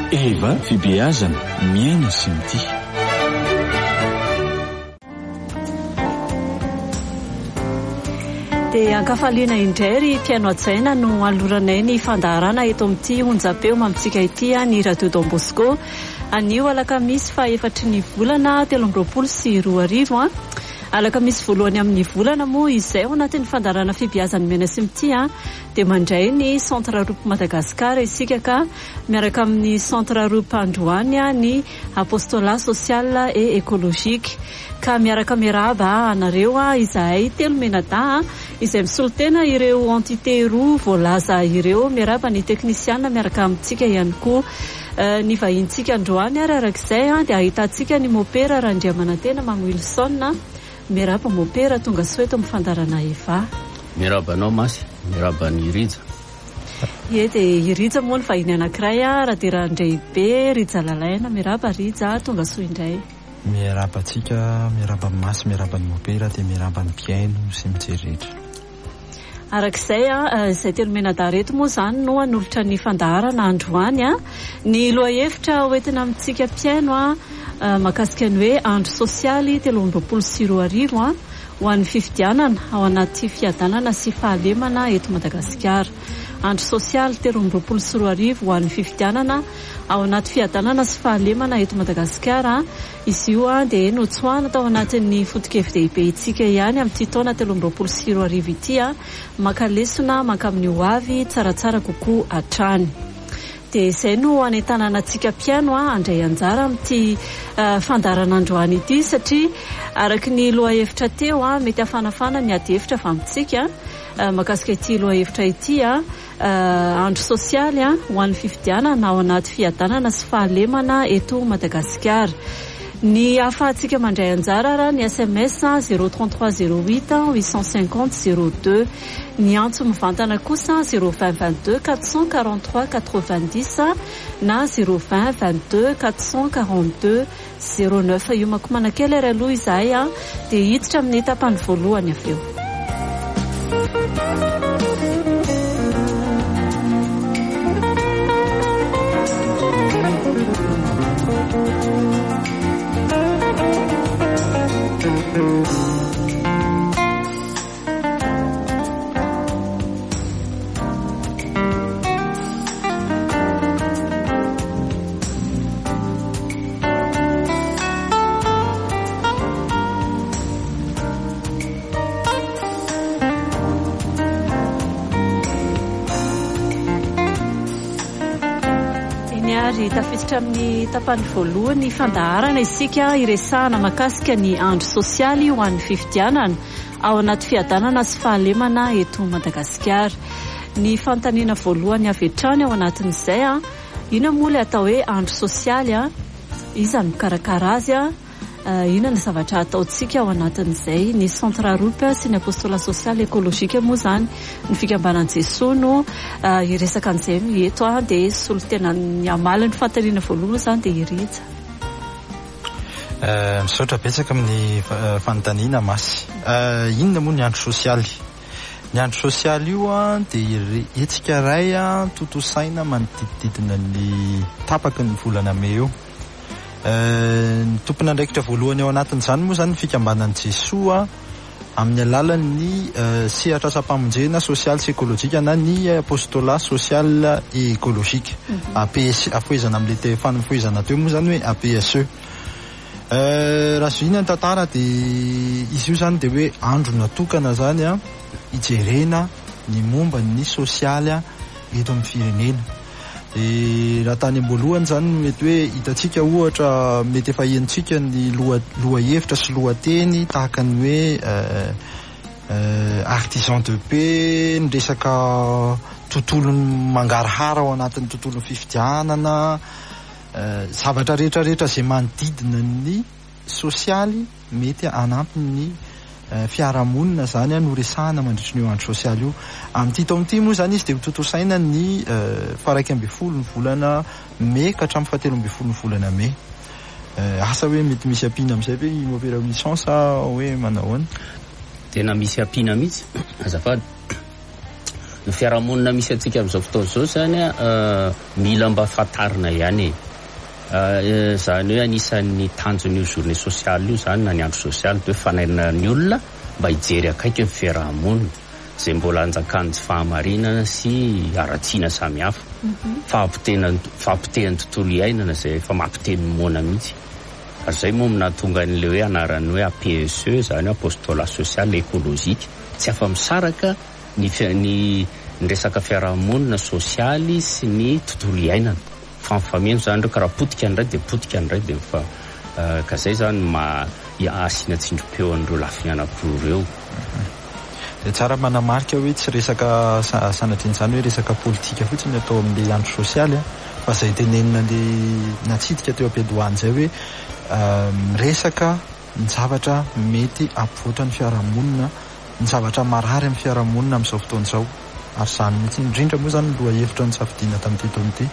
Eva fibeazana miaina sy mity. Dia ankafaliana indray ry Piano Adjaina no aloranay ny fandaharana eto amin'ity onjam-peo mamitsika ity ny Radio Don Bosco anio alakamisy fa 4 volana 2024 alakamisy voalohany amin'ny volana moa izay ao anatin'ny fandaharana fibeazana miaina sy mity dia mandray ny centre Roupe Madagasikara isika ka miaraka amin'ny centre Roupe Androany ny apostolat social et écologique ka miaraka miaraba anareo izahay telo menada izay misolotena ireo entité roa voalaza ireo miaraba ny teknisiana miaraka amintsika ihany koa ny vahintsika androany arak'izay dia ahitantsika ny mopera Randriamanantena Mam Wilson miaraba mopera tonga soeto amin'ny fandarana Eva. Miarabanao Masy, miarabany Irija. Ie dia Irija moa ny vahiny anankiray raha dia Randreibe Rija Lalaina miaraba Rija tonga soa indray. Miarabantsika, miaraba Masy, miaraba ny mopera dia miaraba ny piano sy mijeretra. Arak'izay izay telo menadareto moa izany no anolotra ny fandaharana androany ny lohahevitra hoentina amintsika piano mahakasika ny hoe andro sosialy 2024 ho an'ny fifidianana ao anaty fiadanana sy fahalemana eto Madagasikara. Andro sosialy 2024 ho an'ny fifidianana ao anaty fiadanana sy fahalemana eto Madagasikara. Izy io dia notsoahana tao anatin'ny foto-kevi-dehibe itsika ihany amin'ity taona 2024 ity makalesona makamin'ny ho avy tsaratsara kokoa hatrany. Dia izay no anentanana antsika piano andray anjara amin'ity fandaharana androany ity satria araka ny lohahevitra teo mety hafanafana ny ady hevitra fa amintsika mahakasika ity lohahevitra ity andro sosialy ho an'ny fifidianana ao anaty fiadanana sy fahalemana eto Madagasikara. Ny ahafahantsika mandray anjara raha ny SMS 03308 850 02 ny antso mivantana kosa 02022 443 90 na 02022 442 09 io makomana kely ary aloha izahay dia hiditra amin'ny tapany voalohany avy eo. Tafisitra amin'ny tapany voalohany fandaharana isika iresahana mahakasika ny andro sosialy ho an'ny fifidianana ao anaty fiadanana sy fahalemana eto Madagasikara. Ny fanontaniana voalohany avy hatrany ao anatin'izay ina moa ilay atao hoe andro sosialy iza ny mikarakara azy ina ny zavatra ataontsika ao anatin'izay. Ny centre Roupe sy ny apostolat social écologique moa izany ny fikambanan'i Jesoa no iresaka an'izay eto dia solotena ny amaly ny fanontaniana voalohany izany dia Irija. Misaotra betsaka amin'ny fanontaniana Masy. Inona moa ny andro sosialy? Ny andro sosialy io dia etsika ray totosaina manodidididina ny tapaky ny volana May eo. Ny tompona andraikitra voalohany ao anatin'izany moa izany ny fikambanan'i Jesoa amin'ny alalan'ny sehatra asa-pamonjena sosialy sy écologique na ny apostolat social et écologique APS afoizana amin'ilay fanafoizana teo moa izany hoe APSE. Raha zoina ny tantara dia izy io izany dia hoe andro natokana zany hijerena ny momba ny sosialy eto amin'ny firenena. Raha tany am-boalohany zany mety hoe hitantsika ohatra mety efa hiantsika ny lohahevitra sy lohateny tahaka ny hoe artisan de paix, ny resaka tontolo mangarahara ao anatin'ny tontolo fifidianana, zavatra rehetrarehetra izay manodidina ny sosialy mety hanampy ny fiarahamonina zany no resahana mandritra ny andro sosialy io. Amin'ity taon'ity moa zany izy dia totosaina ny 12 ny volana May ka hatramin'ny 17 ny volana May. Asa hoe mety misy ampiana amin'izay hoe mopera Wilson sa hoe manao ahoana? Tena misy ampiana mihitsy azafady ny fiarahamonina misy atsika amin'izao fotoana izao zany mila mba fatarina ihany zany hoe anisan'ny tanjon'io journée sociale io zany na ny andro sosialy de hoe fanainan'ny olona mba hijery akaiky ny fiarahamonina zay mbola anjakan'ny fahamarinana sy aratsiana samihafa fahampitehan'ny tontolo iainana zay efa mampiteny mona mihitsy ary zay moa nahatonga an'le hoe anarany hoe APSE zany apostolat social écologique tsy afa-misaraka ny resaka fiarahamonina sosialy sy ny tontolo iainana famifamiana zany reo karaha potika an'iray de potika an'iray de fa ka zay zany asiana tsindrom-peo an'ireo lafiny anankiroa reo de tsara manamarika hoe tsy resaka sanatrin'izany hoe resaka politika fotsiny atao amin'le andro sosialy fa zay tenenina le natsidika teo am-piadohany zay hoe resaka ny zavatra mety ampivoatra ny fiarahamonina ny zavatra marary amin'ny fiarahamonina amin'izao fotoana izao ary zany mihitsy indrindra moa zany loha hevitra ny safidiana tamin'ity taona ity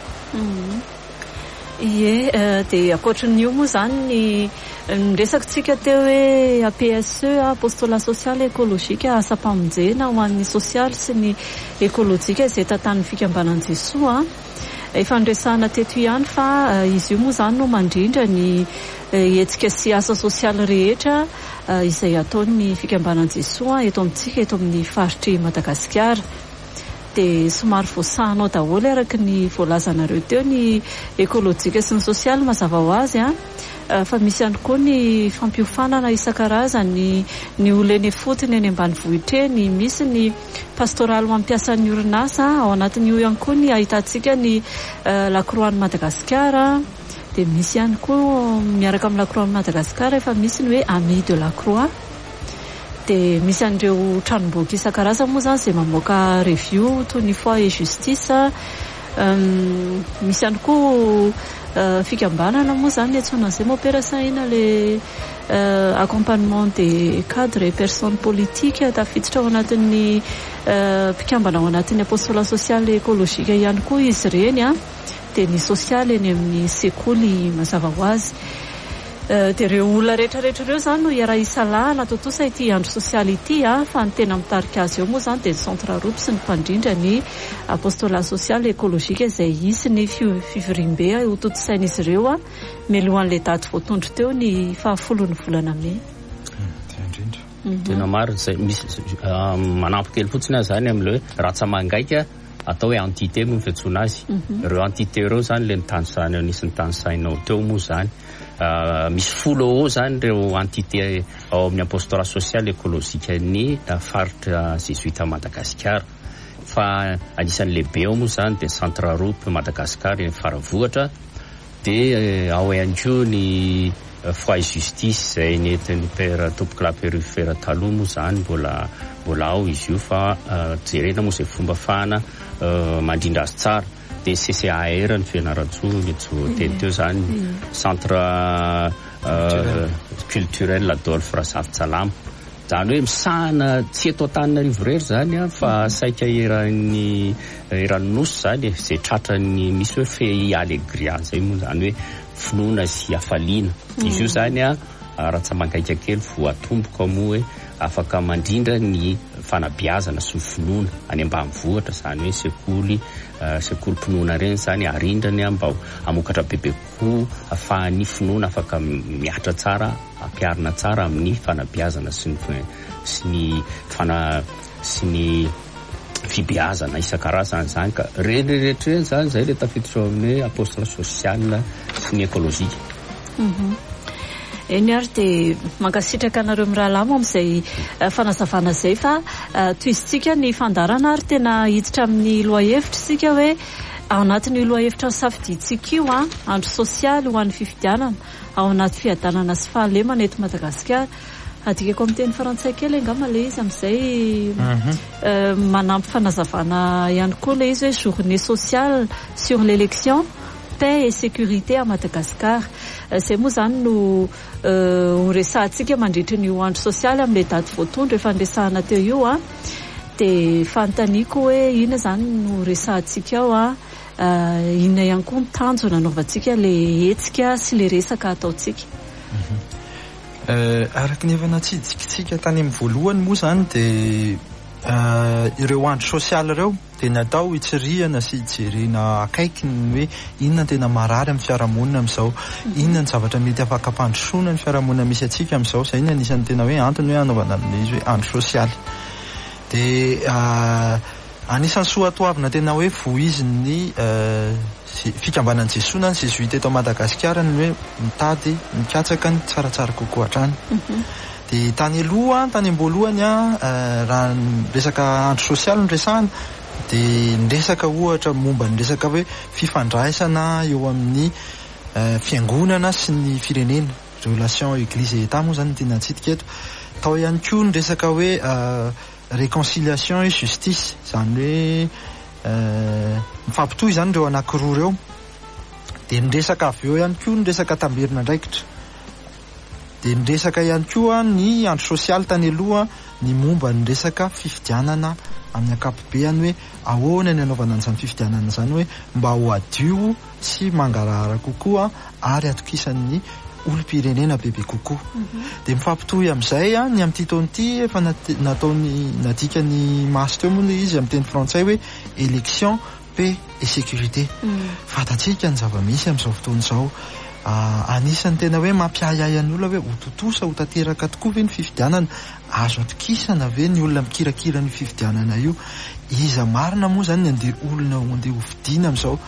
de ankoatran'io moa zany ny resakitsika teo hoe APSE apostolat social écologique asa-pamonjena ho an'ny sosialy sy ny ékolojika izay tantan'ny fikambanan-Jesoa efa nresahana teto ihany fa izy io moa zany no mandrindra ny hetsika sy asa sosialy rehetra izay ataon'ny fikambanan-Jesoa eto amintsika eto amin'ny faritry Madagasikara de somary voasahanao daholo araky ny voalazanareo teo ny ékolojika sy ny sosialy mazava ho azy fa misy ihany koa ny fampiofanana isan-karazany ny oleny fotony any ambanivohitra eny misy ny pastoraly mampiasan'ny orinasa ao anatin'io ihany koa ny ahitantsika ny Lacroix-ny Madagasikara de misy ihany koa miaraka amin'ny Lacroix-ny Madagasikara efa misy ny hoe Amis de Lacroix de misy an'ireo tranomboky isan-karazany moa zany zay mamoaka review toy ny foi et justice misy ihany koa fikambanana moa zany etsona zay maopérasaina le accompagnement des cadres et personnes politiques tafiditra ao anatin'ny mpikambana ao anatin'ny apostolat social écologique ihany koa izy reny de ny sosialy eny amin'ny sekoly mazava ho azy de ireo olona rehetrarehetra ireo zany no iaraha isalahana totosa ity andro sosialy ity fa ny tena mitarika azy eo moa zany de ny centre Rope sy ny mpandrindra ny apostolat social écologique izay isy ny fivirimbe ho totosain'izy ireo mialohan'le daty voatondro teo ny 10 volana May tena maro zay misy manampy kely fotsiny zany amin'le hoe ratsamangaika atao hoe entité moa fiantsona azy ireo entité ireo zany le nitany zany anisan'ny tany sainao teo moa zany misy 10 zany reo entité ao amin'ny apostolat social écologique ny faritra jésuita Madagasikara fa anisan'ny lehibe ao moa zany de centre Rope Madagasikara ny faravohatra de ao ihany koa ny foi et justice zay nentin'ny père tompoky la périfera taloha moa zany mbola ao izy io fa jerena moa zay fomba fahana mandrindra azy tsara de CCAR ny fianaratsoa teny teo zany centre culturel Adolphe Razafinsalama zany hoe misahana tsy eto Antananarivo rery zany fa saika eran'ny nosy zany zay tratrany misy hoe fe allegria zay moa zany hoe finoana sy hafaliana izy io zany ratsamangaika kely voatomboka moa hoe afaka mandrindra ny fanabiazana sy ny finoana any ambanivohitra zany hoe sekoly mpinoana reny zany arindrany mba amokatra bebe koa afahan'ny finoana afaka miatra tsara ampiarina tsara amin'ny fanabiazana sy ny fibeazana isan-karazany zany ka rehetrarehetra zany zay le tafiditra amin'ny apostolat social sy ny écologique eny ary de mankasitraka anareo miraha lamo amin'izay fanazavana zay fa toizitsika ny fandarana ary tena hiditra amin'ny loha-hevitra sika hoe ao anatin'ny loha-hevitra safiditsika io andro sosialy ho an'ny fifidianana ao anaty fiadanana sy fahalemana eto Madagasikara adikako amin'ny teny farantsay kely angamba le izy amin'izay manampy fanazavana ihany koa le izy hoe journée sociale sur l'élection paix et sécurité à Madagascar zay moa zany no resahantsika mandritra ny andro sosialy amin'le daty voatondro efa nresahana teo io de fantaniko hoe ina zany no resahantsika ao inona ihany koa ny tanjo nanaovantsika le hetsika sy le resaka ataotsika araky ny efa natsidikitsika tany amin'ny voalohany moa zany de ireo andro sosialy ireo dia natao hitsirihana sy hijerena akaiky ny hoe inona tena marary amin'ny fiarahamonina amin'izao, inona ny zavatra mety afaka ampandrosoana ny fiarahamonina misy atsika amin'izao. Izay ny anisan'ny tena hoe antony hoe anaovana izy hoe andro sosialy. Dia anisan'ny soatoavina tena hoe voiziny fikambanan'ny Jesona ny Jesuita eto Madagasikara ny hoe mitady mikatsaka ny tsaratsara kokoa hatrany. Dia tany aloha, tany am-boalohany raha resaka andro sosialy ny resahana dia niresaka ohatra momba ny resaka hoe fifandraisana eo amin'ny fiangonana sy ny firenena, relation église et état moa zany tena antsika eto. Tao ihany koa ny resaka hoe réconciliation et justice, zany hoe mifampitohy zany ireo anankiroa ireo. Dia niresaka avy eo ihany koa ny resaka tamberina ndraikitra. Dia niresaka ihany koa ny andro sosialy tany aloha ny momba ny resaka fifidianana amin'ny ankapobeny hoe ahoana ny anaovana an'izany fifidianana izany hoe mba ho adio sy mangarahara kokoa ary atokisan'ny olom-pirenena bebe kokoa. Dia mifampitohy amin'izay ny amin'ity taona ity efa nataony nadikany maso teo moa izy amin'ny teny frantsay hoe élection, paix et sécurité. Fantatsika ny zava-misy amin'izao fotoana izao. Anisan'ny tena hoe mampiahiahy ny olona hoe ho totosa ho tanteraka tokoa ve ny fifidianana, azo atokisana ve ny olona mikirakira ny fifidianana io. Iza marina moa zany ny olona andeha ho fidiana amin'izao.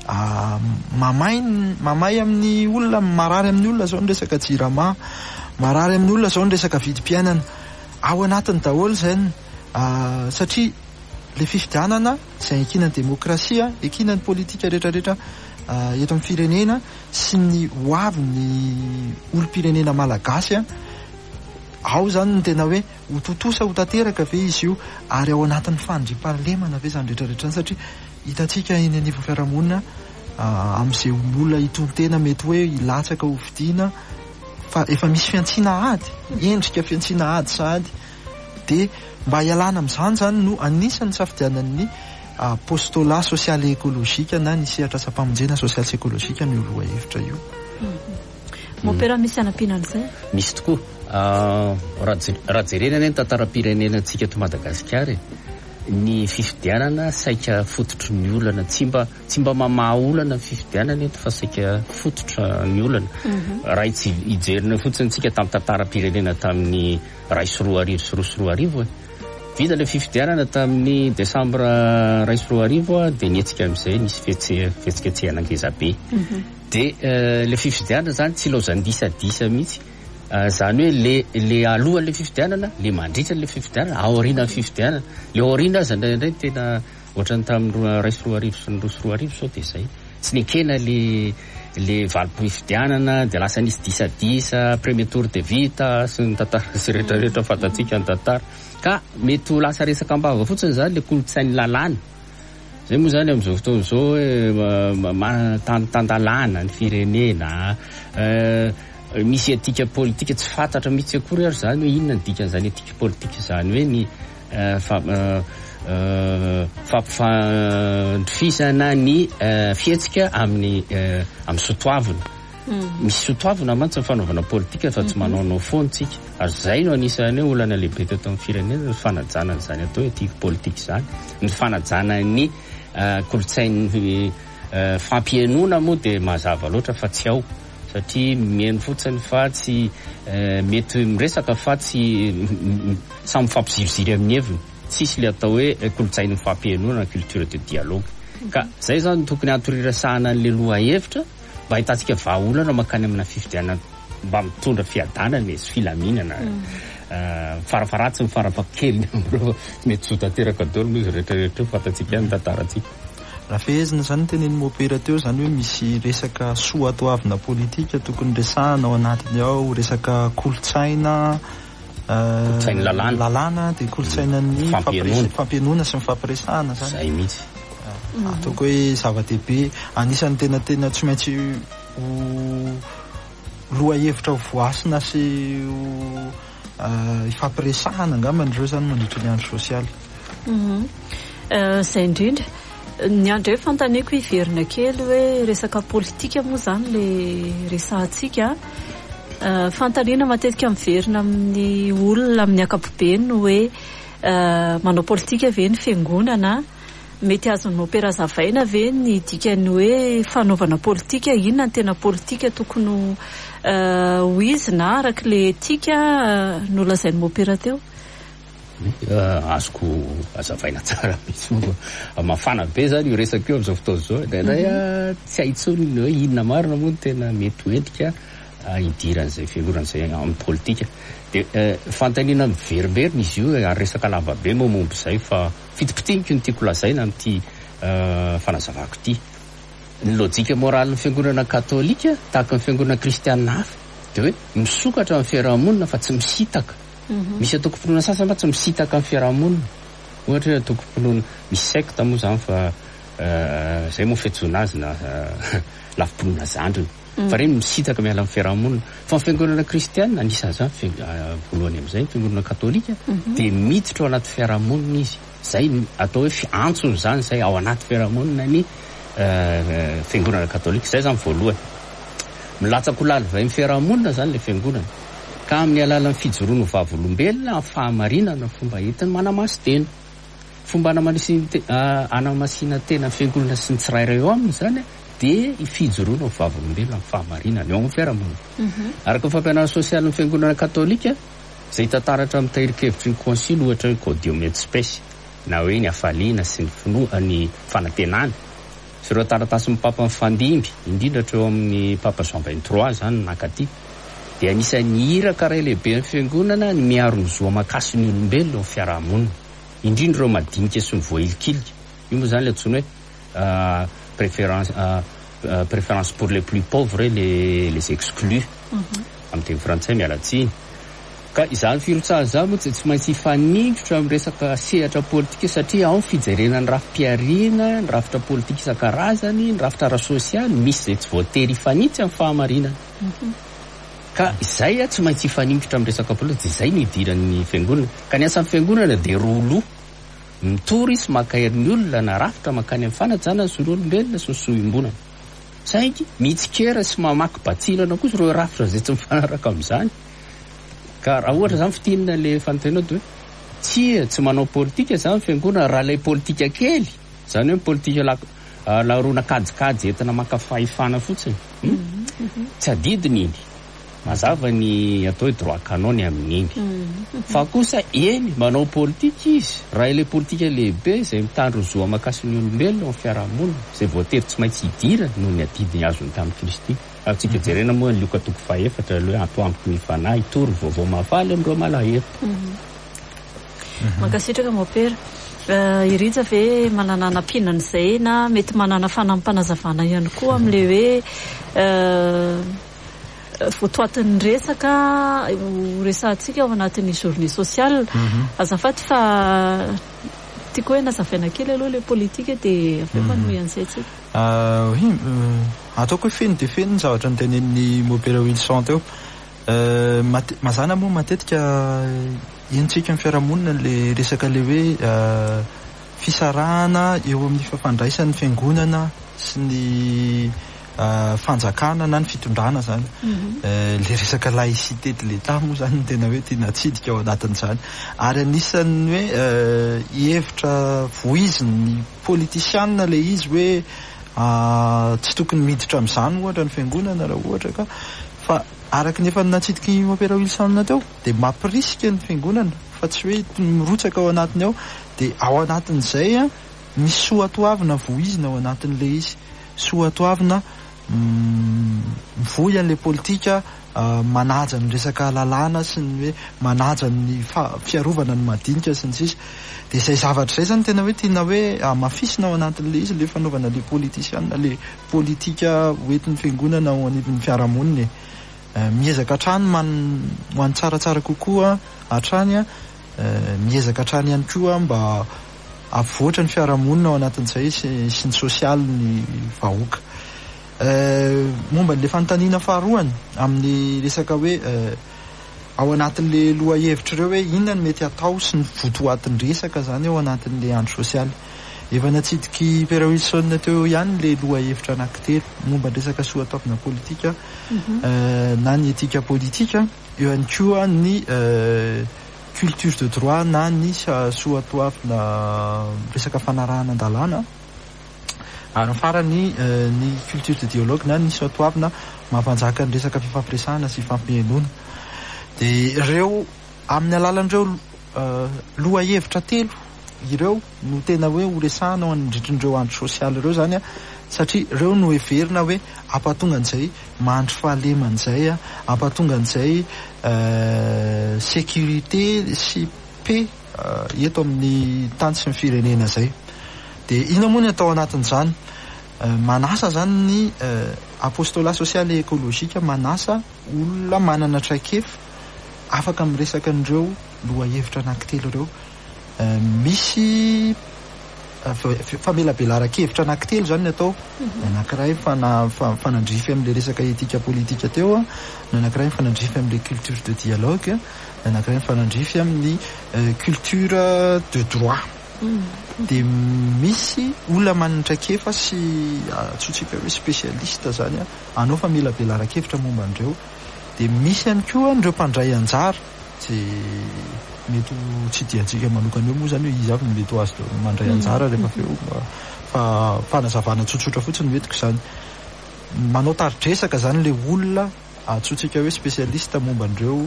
Mamay amin'ny olona, marary amin'ny olona zao ny resaka jirama, marary amin'ny olona zao ny resaka vidim-piainana. Ao anatiny daholo zany satria le fifidianana izay ekinan'ny demokrasia, ekinan'ny politika rehetrarehetra eto amin'ny firenena sy ny hoavin'ny olom-pirenena malagasy ao zany ny tena hoe ho totosa ho tanteraka ve izy io ary ao anatin'ny fandriam-pahalemana ve zany rehetrarehetra satria hitantsika eny anivon'ny fiarahamonina amin'izay olona hitontena mety hoe hilatsaka ho fidiana fa efa misy fiantsiana ady, endrika fiantsiana ady sady. Dia mba hialana amin'izany zany no anisan'ny safidianan'ny postolat social et écologique na ny sehatra asa-pamonjena social sy écologique ny oloha hevitra io. Mopera misy anam-pinan'izay? Misy tokoa. Raha jerena ny tantaram-pirenenantsika eto Madagasikara, ny fifidianana saika fototry ny olana, tsy mba mamaha olana ny fifidianana eto fa saika fototra ny olana. Raha hijerina fotsiny tsika tamin'ny tantaram-pirenena tamin'ny ray sy roa arivo sy roa sy roa arivo vita le fifidianana tamin'ny desambra ray sy roa arivo dia nietsika amin'izay nisy fihetsiketsehana ngeza be. Dia le fifidianana zany tsy laozany disadisa mihitsy. Zany hoe le alohan'le fifidianana, le mandritra le fifidianana, aoriana fifidianana. Le aoriana aza indray tena ohatrany tamin'ny ray sy roa arivo sy ny roa sy roa arivo sao dia izay. Tsy nekena le valim-pifidianana dia lasa nisy disadisa, premier tour de vita sy ny tantara sy rehetrarehetra fantatsika ny tantara. Ka mety ho lasa resaka ambava fotsiny zany le kolotsain'ny lalàna. Zay moa zany amin'izao fotoana izao hoe tandalàna ny firenena, misy etika politika tsy fantatra mihitsy akory ary zany hoe inona ny dikan'izany etika politika zany hoe ny fampifandrofisana ny fihetsika amin'ny sotoavina. Misy sotoavina mantsy ny fanaovana politika fa tsy manaonao foantsika. Ary zay no anisany hoe olana lehibe teto amin'ny firenena ny fanajana n'izany atao etika politika zany, ny fanajana ny kolotsain'ny fampihenona moa dia mazava loatra fa tsy ao. Satria mihaino fotsiny fa tsy mety miresaka fa tsy samy fampiziroziry amin'ny heviny. Tsisy le atao hoe kolotsain'ny fampihenona, culture de dialogue. Ka zay zany tokony hatorirasahana an'le loha hevitra mba hitantsika vahaolana makany amina fifidianana mba mitondra fiadanana sy filaminana. Farafaratsy ny farafakely amreo mety zo tanteraka daholo moa izy rehetrarehetra fantatsika ihany tantaratsika. Raha fehezina zany tenen'ny mopera teo zany hoe misy resaka soatoavina politika tokony resahana ao anatiny ao, resaka kolotsaina, kolotsain'ny lalàna dia kolotsainan'ny fampihenona sy ny fampiresahana zany. Zay mihitsy. Ataoko hoe zava-dehibe, anisan'ny tena tsy maintsy loha hevitra ho voasina sy ifampiresahana angamba ireo zany mandritra ny andro sosialy. Zay indrindra. Ny andro hoe fantaneko hiverina kely hoe resaka politika moa zany le resahantsika. Fantaniana matetika miverina amin'ny olona amin'ny ankapobeny hoe manao politika ve ny fiangonana, mety azon'ny opera zavaina ve ny dikany hoe fanaovana politika, inona ny tena politika tokony ho izy na araka le etika no lazain'ny opera teo? Azoko azavaina tsara mihitsy mafana be zany io resaka eo amin'izao fotoana zao ndraindray tsy haitsony hoe inona marina moa no tena mety hoentika idiran'izay fiangonan'izay amin'ny politika. De fantaniana miverimberina izy io ary resaka lava be moa momba izay fa fitipitinika no tiako lazaina amin'ity fanazavako ity. Ny lojika moralin'ny fiangonana katolika tahaka ny fiangonana kristianina hafa de hoe misokatra amin'ny fiarahamonina fa tsy misitaka. Misy atokom-pinoana sasany fa tsy misitaka amin'ny fiarahamonina. Ohatra hoe atokom-pinoana misy secte moa zany fa zay moa fiantsoana azy na lafim-pinoana zandriny. Fa reny misitaka miala amin'ny fiarahamonina. Fa ny fiangonana kristianina anisan'izany voalohany amin'izay fiangonana katolika dia miditra ao anaty fiarahamonina izy. Zay atao hoe antsony zany zay ao anaty fiarahamonina ny fiangonana katolika. Zay zany voalohany. Milatsaka ho lalivay amin'ny fiarahamonina zany le fiangonana. Ka amin'ny alalan'ny fijoroana ho vavolombelona amin'ny fahamarinana fomba entiny manamasy tena. Fomba anamasina tena ny fiangonana sy ny tsirairay eo aminy zany dia fijoroana ho vavolombelona amin'ny fahamarinana eo amin'ny fiarahamonina. Araka ny fampianarana sosialin'ny fiangonana katolika izay tantaratra amin'ny tahirikevitry ny konsily ohatra ny Gaudium et Spes na hoe ny hafaliana sy ny fanantenana. Sy ireo taratasy ny papa mifandimby indrindra eo amin'ny papa Jean 23 zany nakaty. Dia anisan'ny hira karay lehibe ny fiangonana ny miaro ny zo amakasy ny olombelona ao fiarahamonina. Indrindra ireo madinika sy ny voahilikilika. Io moa zany le antsoina hoe préférence pour les plus pauvres les exclus. Amin'ny teny frantsay mialatsiny. Ka izany firotsahana izany moa tsy maintsy hifanindrotra amin'ny resaka sehatra politika satria ao ny fijerena ny rafim-piariana, ny rafitra politika isan-karazany, ny rafitra ara-sosialy, misy izay tsy voatery hifanitsy amin'ny fahamarinana. Ka izay tsy maintsy hifanindrotra amin'ny resaka politika, izay no idiran'ny fiangonana. Ka ny asan'ny fiangonana dia roa mitory sy makahery ny olona na rafitra makany amin'ny fanajana ny zon'olombelona sy ny sohim-bonana. Saingy mitsikera sy mamaky batsilana kosa ireo rafitra izay tsy mifanaraka amin'izany. Ka raha ohatra zany fitinana le fanontaniana hoe tsy manao politika zany fiangonana raha ilay politika kely, zany hoe politika laroana kajikajy entina maka fahefana fotsiny. Tsy adidiny iny. Mazava ny atao hoe droit canone amin'iny. Fa kosa eny manao politika izy raha ilay politika lehibe izay mitandro zo amakasy ny olombelona amin'ny fiarahamonina izay voatery tsy maintsy hidira noho ny adidiny azony tamin'ny Kristy. Tsika jerena moa ny Luka 4 le ato amiko ny fanahy itory vaovao mahafaly amin'ireo malahelo. Mankasitraka mopera irija ve manana anam-pinan'izay na mety manana fanampanazavana ihany koa amin'le hoe voatoatin'ny resaka resahantsika ao anatin'ny journée sociale. Azafady fa tiako hoe nazavaina kely aloha le politika dia avy manohy an'izay tsika. Ataoko hoe feno dia feno ny zavatra notenen'ny Mopera Wilson teo. Mazana moa matetika entsika amin'ny fiarahamonina le resaka le hoe fisarahana eo amin'ny fafandraisan'ny fiangonana sy ny fanjakana na ny fitondrana zany. Le resaka laïcité de l'État moa zany tena hoe tia natsidika ao anatin'izany. Ary anisan'ny hoe hevitra voiziny politisianina le izy hoe tsy tokony miditra amin'izany ohatra ny fiangonana raha ohatra ka fa araka nefa natsidiky Mopera Wilson teo dia mampirisika ny fiangonana fa tsy hoe mirotsaka ao anatiny ao dia ao anatin'izay misy soatoavina voizina ao anatin'le izy, soatoavina mivoy an'le politika manaja ny resaka lalàna sy ny hoe manaja ny fiarovana ny madinika sy ny sisa. Dia izay zavatra izay zany tena hoe tiana hoe mafisina ao anatin'le izy le fanaovana le politisianina le politika hoentin'ny fiangonana ao anivon'ny fiarahamonina. Miezaka hatrany ho any tsaratsara kokoa hatrany miezaka hatrany ihany koa mba avoatra ny fiarahamonina ao anatin'izay sy ny sosialy ny vahoaka. Momba n'le fanontaniana faharoany amin'ny resaka hoe ao anatin'le loha hevitra ireo hoe inona ny mety atao sy ny votoatin'ny resaka zany ao anatin'le andro sosialy. Efa natsidiky Pera Wilson teo ihany le loha hevitra anankitelo momba ny resaka soatoavina politika na ny etika politika. Eo ihany koa ny culture de droit na ny soatoavina resaka fanarahana an-dalàna ary farany ny culture de dialogue na ny soatoavina mampanjaka ny resaka fifampiresahana sy fampihenona. De ireo amin'ny alalan'ireo loha hevitra telo ireo no tena hoe horesahana ao andrindrindreo andro sosialy ireo zany a, satria ireo no heverina hoe ampatonga an'izay mahandro fahaleman'izay a, ampatonga an'izay sécurité sy paix eto amin'ny tany sy ny firenena zay. De ina moa ny atao anatin'izany? Manasa zany ny apostolat social et écologique, manasa olona manana traikefa afaka miresaka an'ireo loha hevitra anankitelo ireo. Misy famelabelara-kevitra anankitelo zany ny atao. Anankiray fanandrify amin'le resaka etika politika teo a, ny anankiray fanandrify amin'le culture de dialogue, ny anankiray fanandrify amin'ny culture de droit. De misy olona manantraikefa sy atsotsika hoe spécialiste zany a, anao famelabelara-kevitra momba an'ireo. De misy ihany koa an'ireo mpandray anjara, mety tsy diantsika manokana eo moa zany hoe izy avy no mety ho azy mandray anjara rehefa feo fa fanazavana tsotsotra fotsiny metiko zany. Manao taridresaka zany le olona atsotsika hoe spécialiste momba an'ireo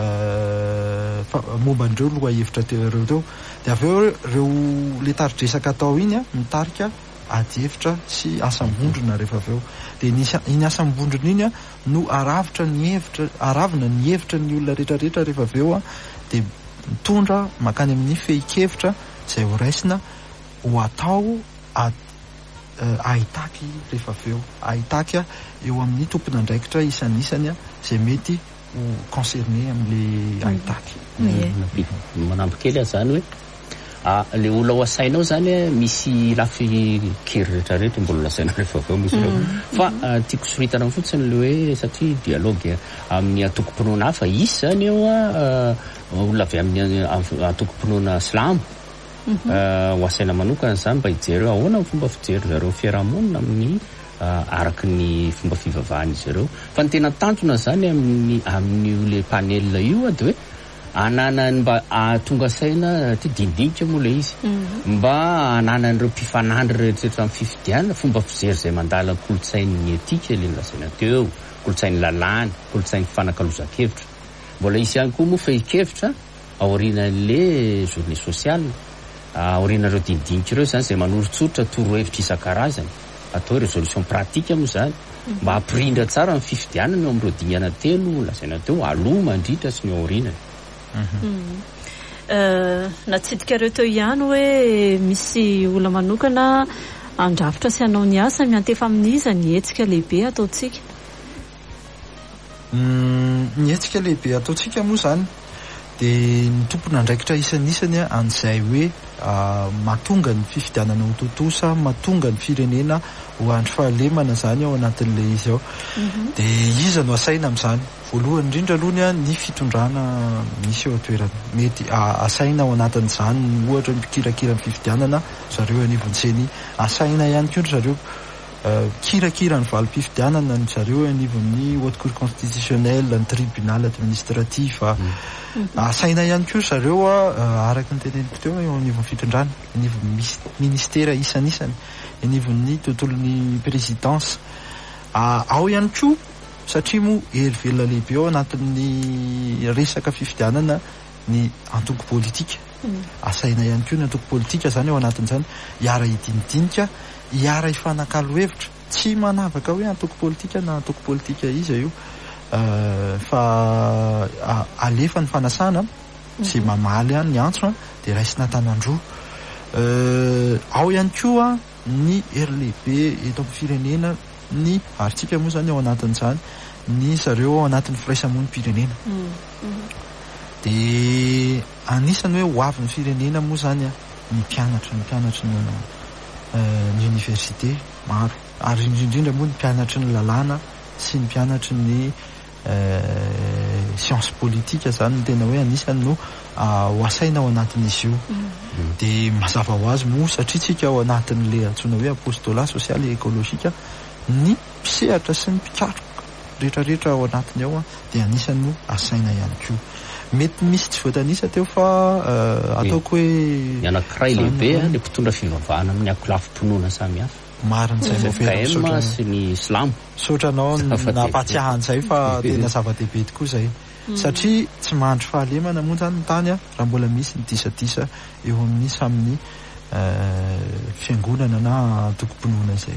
loha hevitra ireo teo. De avy eo ireo le taridresaka atao iny a mitarika ady hevitra sy asam-bondrona rehefa avy eo. De iny asam-bondrona iny a no aravina ny hevitra ny olona rehetrarehetra rehefa avy eo a, de mitondra makany amin'ny fehi-kevitra izay ho raisina ho atao ahitaky rehefa avy eo, ahitaky eo amin'ny tompona andraikitra isan'isany a izay mety ho concerné amin'le ahitaky. Manampy kely a zany hoe le olona ho asainao zany misy lafy kery rehetrarehetra mbola lasaina rehefa avy eo misy ireo fa tiako soritana fotsiny le hoe satria dialogue amin'ny atoko-pinoana hafa isy zany eo olona avy amin'ny atoko-pinoana silamo ho asaina manokana zany mba hijery ahoana ny fomba fijery zareo fiarahamonina amin'ny araky ny fomba fivavahana izy ireo. Fa ny tena tantona zany amin'ny le panel io de hoe ananany mba tonga saina ty dindinika moa le izy mba ananan'ireo mpifanandry rehetrarehetra amin'ny fifidianana fomba fijery zay mandala kolotsain'ny etika le lasaina teo, kolotsain'ny lalàna, kolotsain'ny fanakalozan-kevitra. Mbola isy ihany koa moa fehi-kevitra aorianan'le journée sociale, aorianareo dindinika ireo zany zay manoro-tsoritra toro-hevitra isan-karazany, atao résolution pratique moa zany mba hampirindra tsara ny fifidianana eo amin'ireo dingana telo lasaina teo aloha mandritra sy ny aorianany. Natsidika ireo teo ihany hoe misy olona manokana andrafitra sy hanao ny asa miantefa amin'iza ny hetsika lehibe ataotsika. Ny hetsika lehibe ataotsika moa zany de ny tompona andraikitra isan'isany an'izay hoe mahatonga ny fifidianana ho totosa, mahatonga ny firenena ho andro fahalemana zany ao anatin'le izy ao. De iza no asaina amin'izany? Voalohany indrindra aloha ny fitondrana misy eo atoerana mety asaina ao anatin'izany, ohatra mikirakira ny fifidianana zareo anivontseny, asaina ihany koa zareo kirakira ny valim-pifidianana ny zareo anivon'ny haute cour constitutionnelle, ny tribunal administratif, asaina ihany koa zareo araky ny teneniko teo eo anivon'ny fitondrana, anivon'ny ministera isan'isany, anivon'ny tontolon'ny présidence. Ao ihany koa satria moa herivelona lehibe ao anatin'ny resaka fifidianana ny antoko politika. Asaina ihany koa ny antoko politika zany ao anatin'izany, hiara hidinidinika, hiara hifanakalo hevitra, tsy manavaka hoe antoko politika na antoko politika izy io, fa alefa ny fanasana sy mamaly any ny antso de raisina tanandroa. Ao ihany koa ny hery lehibe eto amin'ny firenena, ny aritsika moa zany ao anatin'izany ny zareo ao anatin'ny firaisamon'ny firenena. De anisany hoe ho avy ny firenena moa zany ny mpianatra ny université maro, ary indrindrindra moa ny mpianatry ny lalàna sy ny mpianatry ny science politique zany ny tena hoe anisany no ho asaina ao anatin'izy io. De mazava ho azy moa satria tsika ao anatin'le antsoina hoe apostolat social et écologique ny mpisehatra sy ny mpikaroka rehetrarehetra ao anatiny ao de anisany no asaina ihany koa. mety misy tsy voatanisa teo fa ataoko hoe ny anankiray lehibe le mpitondra fivavahana amin'ny akolafim-pinoana samihafa mariny zay sy ny slamo sotranao nampatsiahan'izay fa tena zava-dehibe tokoa zay satria tsy mahandro fahalemana moa zany ny tany raha mbola misy ny disadisa eo amin'ny samin'ny fiangonana na tokom-pinoana zay.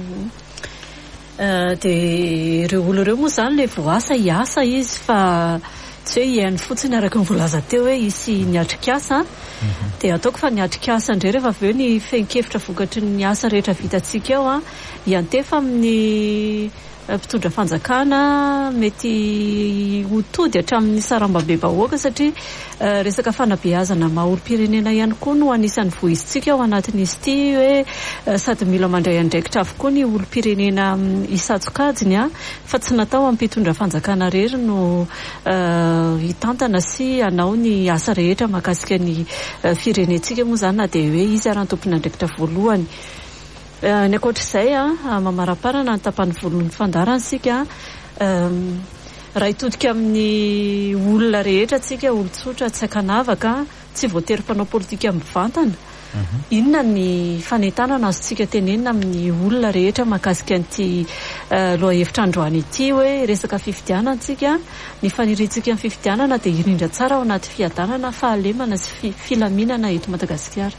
Dia ireo olo ireo moa zany le voasa hiasa izy fa tsy hoe hihainy fotsiny araka ny voalaza teo hoe isy niatrikasa dia ataoko fa niatrikasa indray rehefa avy eo ny fenkevitra vokatry ny asa rehetra vitantsika eo hiantefa amin'ny mpitondra fanjakana mety hotody hatramin'ny sarambabeba-hoaka satria resaka fanabeazana maha-olo-pirenena ihany koa no anisan'ny voizintsika ao anatin'izy ity hoe sady mila mandray andraikitra avokoa ny olo-pirenena isatsokajiny fa tsy natao amin'ny mpitondra fanjakana rery no hitantana sy anao ny asa rehetra mahakasika ny firenentsika moa zany na dia hoe izy ary ny tompony andraikitra voalohany. Ny ankoatr'izay mamaraparana ny tapan'ny volon'ny fandarantsika raha hitodika amin'ny olona rehetra tsika olon-tsotra tsy akanavaka tsy voatery mpanao politika mivantana inona ny fanentanana azotsika tenenina amin'ny olona rehetra mahakasika an'ity loha hevitra androany ity hoe resaka fifidianantsika ny faniriantsika amin'ny fifidianana dia irindra tsara ao anaty fiadanana fahalemana sy filaminana eto Madagasikara.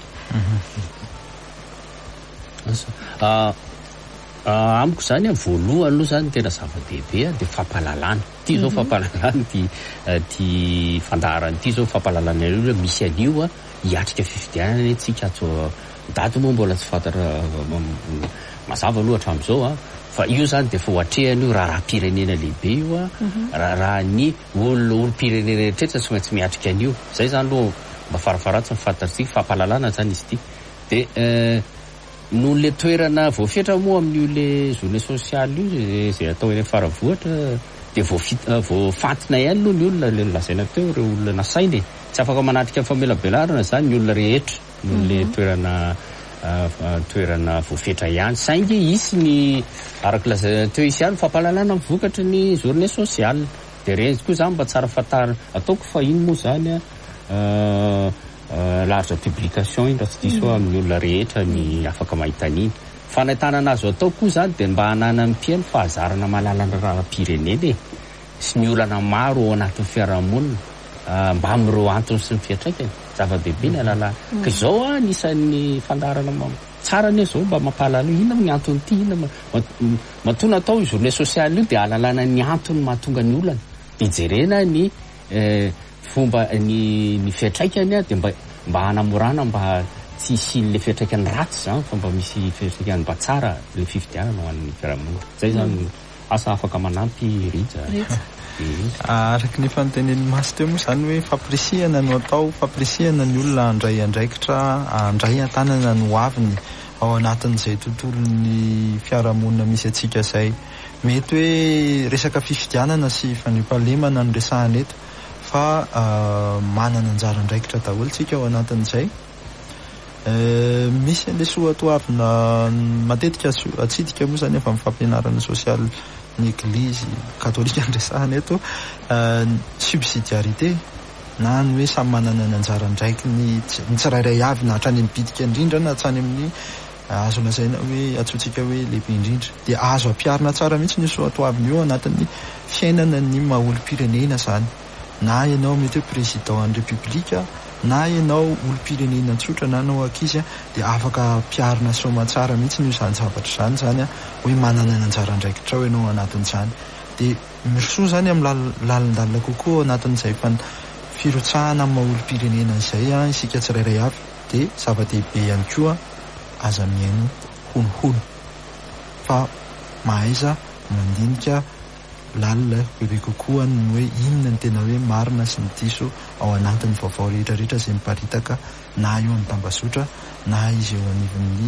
Amiko zany voalohany aloha zany tena zava-dehibe dia fampalalana ty zao fampalalana ty fandarana ty zao fampalalana io misy anio hiatrika fifidianana etsika daty moa mbola tsy fantatra mazava aloha hatramin'izao fa io zany dia foatrehany io raha-pirenena lehibe io raha ny olo-pirenena rehetra tsy maintsy miatrika anio zay zany aloha mba farafaratsy mifantatritsika fampalalana zany izy ity dia no le toerana voafetra moa amin'io le journée sociale io zay atao eny faravohatra dia voafantina ihany aloha ny olona le lazaina teo ireo olona nasainy tsy afaka manatrika famelabelarana zany ny olona rehetra no le toerana voafetra ihany saingy isy ny araka lazaina teo isy ihany fampalalana mivokatry ny journée sociale dia reny koa zany mba tsara fatara ataoko fa iny moa zany large publication iny raha tsy diso amin'ny olona rehetra ny afaka mahita an'iny fanentanana azo atao koa zany dia mba hanana mpiaino fahazarana malalana raha-pirenena sy ny olana maro ao anatin'ny fiarahamonina mba amin'ireo antony sy ny fiatraikany zava-dehibe ny alalana ka izao anisan'ny fandarana tsara ny zao mba mampahalala inona ny antony ity inona matona atao io journée sociale io dia alalana ny antony mahatonga ny olana dia jerena ny fomba ny fiatraikany dia mba hanamorana mba tsy isin'le fiatraikany ratsy zany fa mba misy fiatraikany mba tsara le fifidianana ho an'ny fiarahamonina zay zany asa afaka manampy rija araka ny fanotenen'ny masy teo moa zany hoe fampirisihana no atao fampirisihana ny olona andray andraikitra andray an-tanana no aviny ao anatin'izay tontolon'ny fiarahamonina misy atsika zay mety hoe resaka fifidianana sy fandriampahalemana no resahana eto fa manana anjara andraikitra daholo tsika ao anatin'izay misy an'le soatoavina matetika atsidika moa zany efa amin'ny fampianarana sosialy ny eglizy katolika andresahana eto subsidiarité na ny hoe samy manana ny anjara andraiky ny tsirairay avy na hatrany mibitika indrindra na hatrany amin'ny azo lazaina hoe atsotsika hoe lehibe indrindra dia azo ampiarina tsara mihitsy ny soatoavina io anatin'ny fiainana ny maha-olo-pirenena zany na ianao mety hoe président ny république na ianao olo-pirenena tsotra na anao ankizy dia afaka piarina soma tsara mihitsy ny izany zavatra zany hoe manana ny anjara andraikitra ao ianao anatin'izany dia misoa zany amin'ny lalindalina kokoa anatin'izay firotsahana amin'ny maha-olo-pirenena izay isika tsirairay avy dia zava-dehibe ihany koa aza miaino honohono fa mahaiza mandinika lalina bebe kokoa ny hoe inona ny tena hoe marina sy ny diso ao anatin'ny vaovao rehetrarehetra izay miparitaka na eo amin'ny tambazotra na izy eo anivon'ny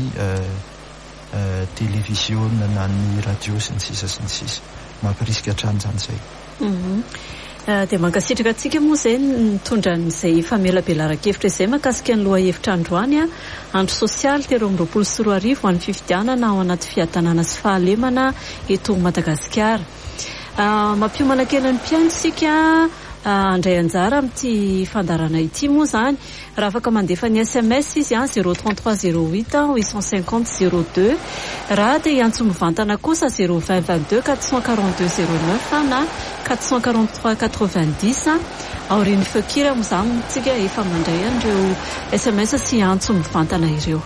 televisiona na ny radio sy ny sisa sy ny sisa mampirisika hatrany zany zay. Dia mankasitraka antsika moa izay mitondra n'izay famelabelara-kevitra izay mahakasika ny loha hevitra androany andro sosialy telo amby 24 ho an'ny fifidianana ao anaty fiadanana sy fahalemana eto Madagasikara. Mampiomana kely ny mpiaino sika andray anjara amin'ity fandarana ity moa zany raha afaka mandefa ny SMS izy 03308 850 02 raha dia iantso mivantana kosa 02022 442 09 na 443 90 aorian'ny fakira mozamintsika efa mandray an'ireo SMS sy iantso mivantana ireo.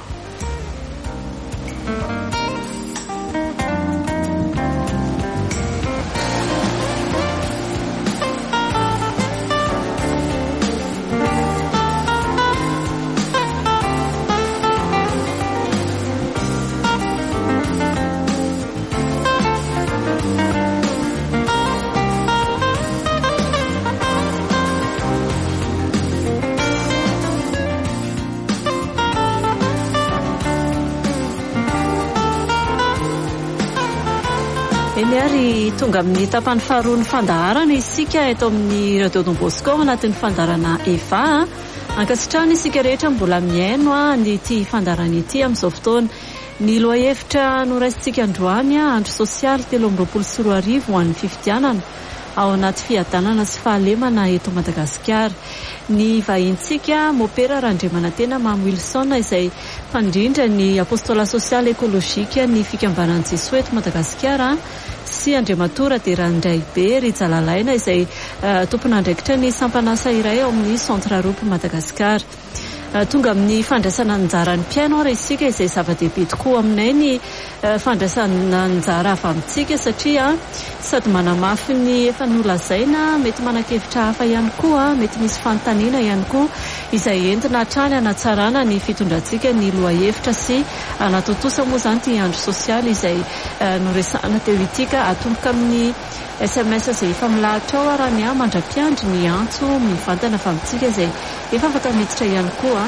Ary tonga amin'ny tapany faharoa ny fandaharana isika eto amin'ny Radio Don Bosco anatin'ny fandarana EFA. Ankasitrahana isika rehetra mbola miaino ny ity fandarana ity amin'izao fotoana. Ny lohahevitra noraisintsika androany andro sosialy 13 ho an'ny fifidianana ao anaty fiadanana sy fahalemana eto Madagasikara. Ny vahintsika Mopera Randriamanantena Mam Wilson izay mpandrindra ny apostola sosialy ekolojika ny fikambanan'i Jesoa eto Madagasikara sy Andriamatora Derandray be ry Jalalaina izay tompon'andraikitra ny sampanasa iray ao amin'ny centre Ropo Madagasikara. Tonga amin'ny fandraisana anjaran'ny mpiaino ary isika izay zava-dehibe tokoa aminay ny fandraisana anjara avy amintsika satria sady manamafy ny efa nolazaina mety manakevitra hafa ihany koa mety misy fanontaniana ihany koa izay entina hatrany hanatsarana ny fitondrantsika ny lohahevitra sy anatotosa moa zany ty andro sosialy izay noresahana teo itika atomboka amin'ny SMS izay efa milahatra ao raha ny mandra-piandry ny antso mivantana avy amintsika izay efa afaka miditra ihany koa.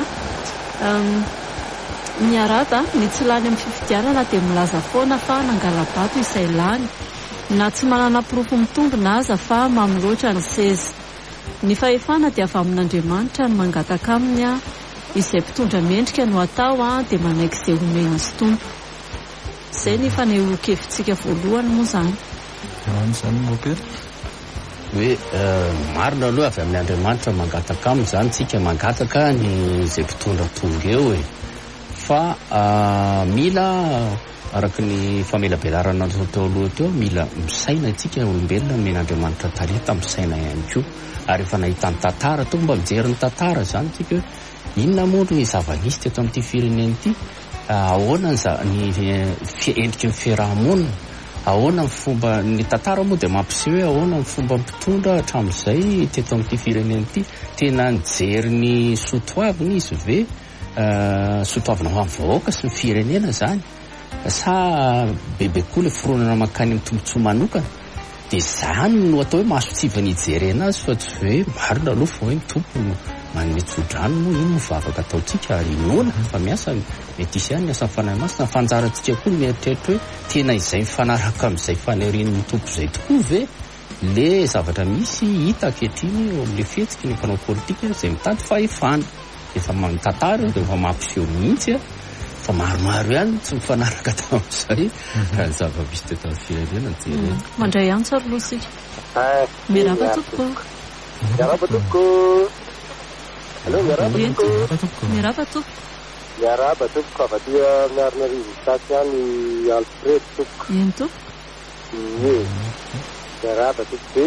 Ny araba ny tsy lany amin'ny fifidianana dia milaza foana fa nangala-bato izay lany na tsy manana pirofo mitombina aza fa mamy loatra ny seza. Ny fahefana dia avy amin'Andriamanitra ny mangataka aminy izay mpitondra mendrika no atao dia manaiky izay omeny azy tompo. Izay ny fanehoan-kevitsika voalohany moa zany. Zany Mopera hoe marina aloha avy amin'ny Andriamanitra mangataka aminy zany tsika mangataka ny izay mpitondra tonga eo fa mila araky ny famelabelarana teo aloha teo mila misaina itsika olombelona men'Andriamanitra tareta misaina ihany koa ary efa nahita ny tantara to mba mijery ny tantara zany tsika hoe inona moa ny zava-nisy teto amin'ity firenena ity ahoana ny endriky ny fiarahamonina ahoana ny fomba ny tantara moa dia mampiseho hoe ahoana ny fomba mpitondra hatramin'izay teto amin'ity firenena ity tena nijery ny soatoavina izy ve soatoavina ho amin'ny vahoaka sy ny firenena zany sa bebe koa le fironana mankany amin'ny tombontsoa manokana dia zany no atao hoe mahasotsiva ny ijerena azy fa tsy hoe marina aloha fa hoe mitompo manome tsodrano moa iny no vavaka ataontsika ary inona fa miasa mety isy ihany miasa fanahy masina fanjarantsika koa mieritreritra hoe tena izay mifanaraka amin'izay fanerian'ny mitompo izay tokoa ve le zavatra misy hita ankehitriny eo amin'le fihetsiky ny mpanao politika izay mitady fahefana efa tantara dia efa mampiseho mihitsy fa maromaro ihany tsy mifanaraka tamin'izay raha ny zava-misy teto amin'ny firenena nijerena. Mandray ihany tsara aloha sika. Miaraba tompoko. Miaraba tompoko. Allo miaraba tompoko. Miaraba tompoko. Miaraba tompoko avy aty miarina rivotasy ihany Alfred tompoko. Ino tompoko? Miaraba tompoko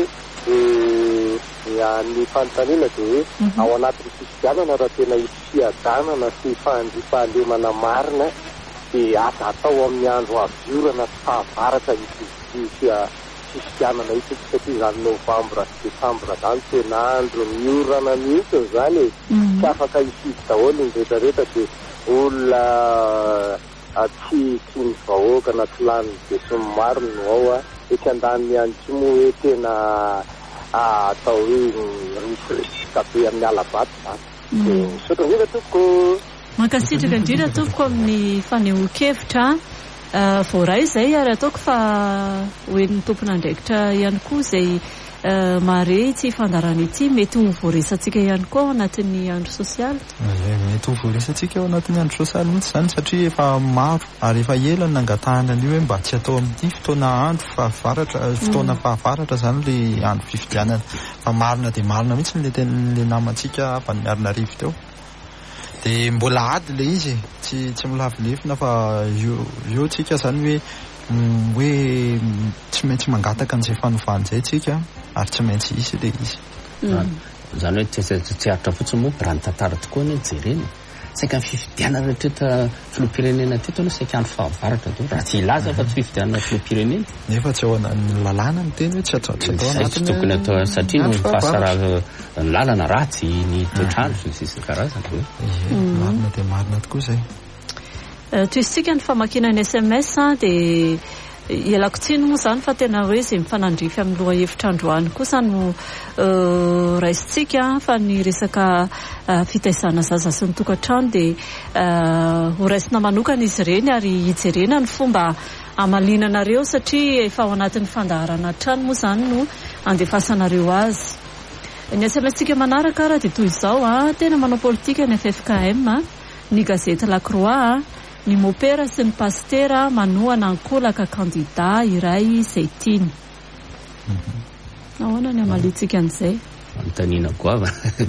ny fanontaniana dia hoe ao anatin'ny fifidianana raha tena hisy fiadanana sy fahandriam-pahalemana marina dia asa atao amin'ny andro aviorana sy fahavaratra fifidianana ity satria zany novambra sy desambra zany tena andro miorana mihitsy zany tsy afaka hifidy daholo ny rehetrarehetra dia olona tsy ny vahoaka na tsy lany be sy ny maro no ao ety andaniny ihany tsy moa hoe tena atao hoe risirika be amin'ny alabato zany misaotra indrindra tompoko. Mankasitraka indrindra tompoko amin'ny fanehoan-kevitra voaray izay ary ataoko fa hoen'ny tompon'andraikitra ihany koa izay mare ity fandarana ity mety ho voaresantsika ihany koa anatin'ny andro sosialy. mety ho voaresantsika ao anatin'ny andro sosialy mihitsy zany satria efa maro ary efa ela ny nangatahana an'io hoe mba tsy atao amin'ity fotoana andro fahavaratra fotoana fahavaratra zany le andro fifidianana fa marina dia marina mihitsy le namantsika mpaniarina rivo teo dia mbola ady le izy tsy milavilefina fa eo tsika zany hoe tsy maintsy mangataka an'izay fanovan'izay tsika ary tsy maintsy isy le izy zany hoe tsy aritra fotsiny moa raha ny tantara tokoa ny jerena saika ny fifidianana rehetreta filoham-pirenena teto na saika andro fahavaratra to raha tsy ilaza fa tsy fifidianana filoham-pirenena nefa tsy ao an'ny lalàna ny teny hoe tsy atao anatiny tokony atao satria no fahasarana ny lalana ratsy ny toetrandro sisy karazana marina dia marina tokoa zay toisitsika ny famakinany SMS dia ialako tsiny moa zany fa tena hoe izay mifanandrify amin'ny loha hevitra androany kosa no raisitsika fa ny resaka fitaizana zaza sy ny tokantrano dia ho raisina manokana izy ireny ary hijerena ny fomba amalinanareo satria efa ao anatin'ny fandaharana trano moa zany no andefasanareo azy ny SMS-tsika manaraka raha dia toy izao tena manao politika ny FFKM ny gazety La Croix ny mopera sy ny pastera manohana ankolaka kandida iray izay tiany ahoana ny amalitsika an'izay antanina goava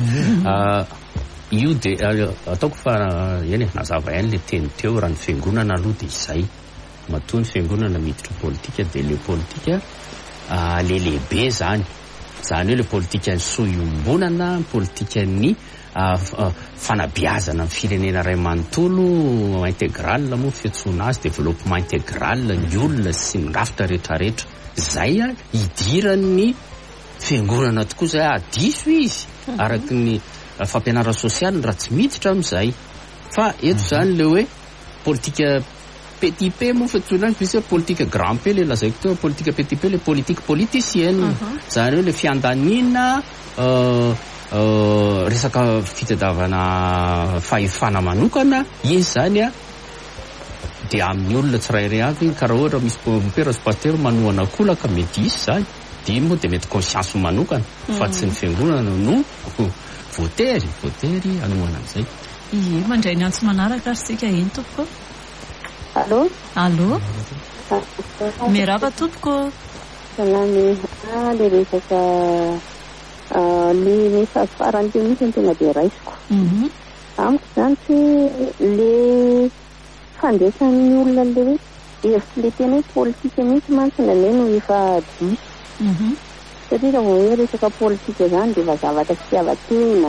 io dia ataoko fa eny nazava ihany le teny teo raha ny fiangonana aloha dia izay matoa ny fiangonana miditra politika dia le politika le lehibe zany hoe le politika ny soiombonana politika ny fanabiazana ny firenena ray manontolo intégral moa fiantsoana azy développement intégral ny olona sy ny rafitra rehetrarehetra zay idiran'ny fiangonana tokoa zay adiso izy araky ny fampianarana sosialy raha tsy miditra amin'izay fa eto zany le hoe politika petit p moa fiantsoana azy misy politika grand p le lazaiko teo politika petit p le politique politicienne zany hoe le fiandanina resaka fitadiavana fahefana manokana izy zany dia amin'ny olona tsirairay avy karaha ohatra misy mopera sy pastera manohana kolaka mety isy zany dia moa dia mety conscience manokana fa tsy ny fiangonana no votery anohana an'izay mandray ny antso manaraka ary sika eny tompoko allo mirava tompoko salamy le resaka le farany teo misy ny tena dia raisiko amiko zany tsy le fandraisan'ny olona le hoe hevitry le tena hoe politika mihitsy mantsy nane no efa diso satria raha vao hoe resaka politika zany dia efa zavatra fitiavan-tena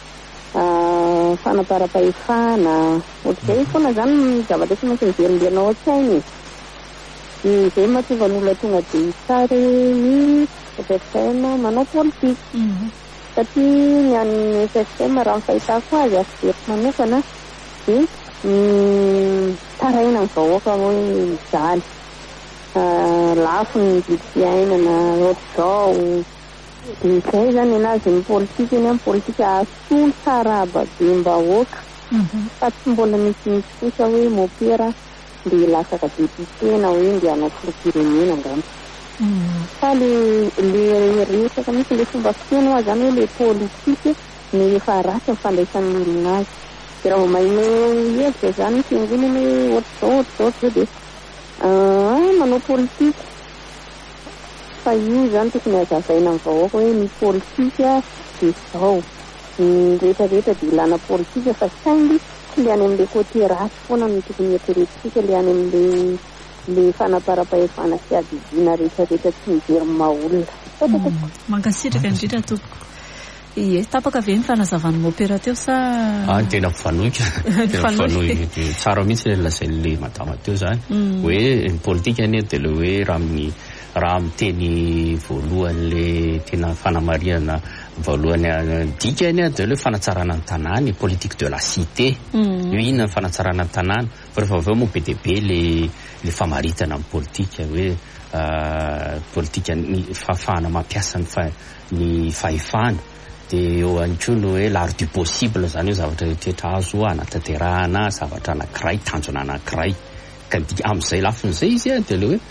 fanaparam-pahefana ohatr'izay foana zany zavatra tsy maintsy miverimbenao an-tsainy izay mahatonga ny olona tonga dia tsara ny FFKM manao politika satria ny an'ny FFKM raha ny fahitako azy afiveriko manokana dia taraina ny vahoaka hoe mijaly lafo ny vidim-piainana ohatr'izao dia izay zany anazy ny politika eny amin'ny politika asolo tsara ababem-bahoaka fa tsy mbola misy kosa hoe mopera dia lasaka deputena hoe ndia hanao filoham-pirenena ngamba fa le resaka misy le fomba fiteny hoa zany hoe le politika ny efa ratsy mifandraisan'ny olona azy dia raha vao maheno hevitra zany fiangonana hoe ohatr'izao dia manao politika fa io zany tokony hazavaina amin'ny vahoaka hoe ny politika dia izao ny rehetrarehetra dia ilana politika fa saingy tsy le any amin'le côté ratsy foana no tokony eritreretintsika le any amin'le le fanaparam-pahefana sy adidiana rehetrarehetra tsy mijery maha-olona mankasitraka indrindra tompoko ie tapaka ve ny fanazavan'ny mopera teo sa tena mifanohika tsara mihitsy le lazay le madama teo zany hoe ny politika anie dia le hoe raha amin'ny teny voalohan'le tena fanamariana voalohany dikany dia le fanatsarana ny tanàna politique de la cité io inona ny fanatsarana ny tanàna fa rehefa aveo moa be dia be le famaritana amin'ny politika hoe politika ny fahafahana mampiasa ny fahefana dia eo ankoa no hoe l'art du possible zany hoe zavatra rehetra azo anatanterahana zavatra anankiray tanjona anankiray ka amin'izay lafin'izay izy dia le hoe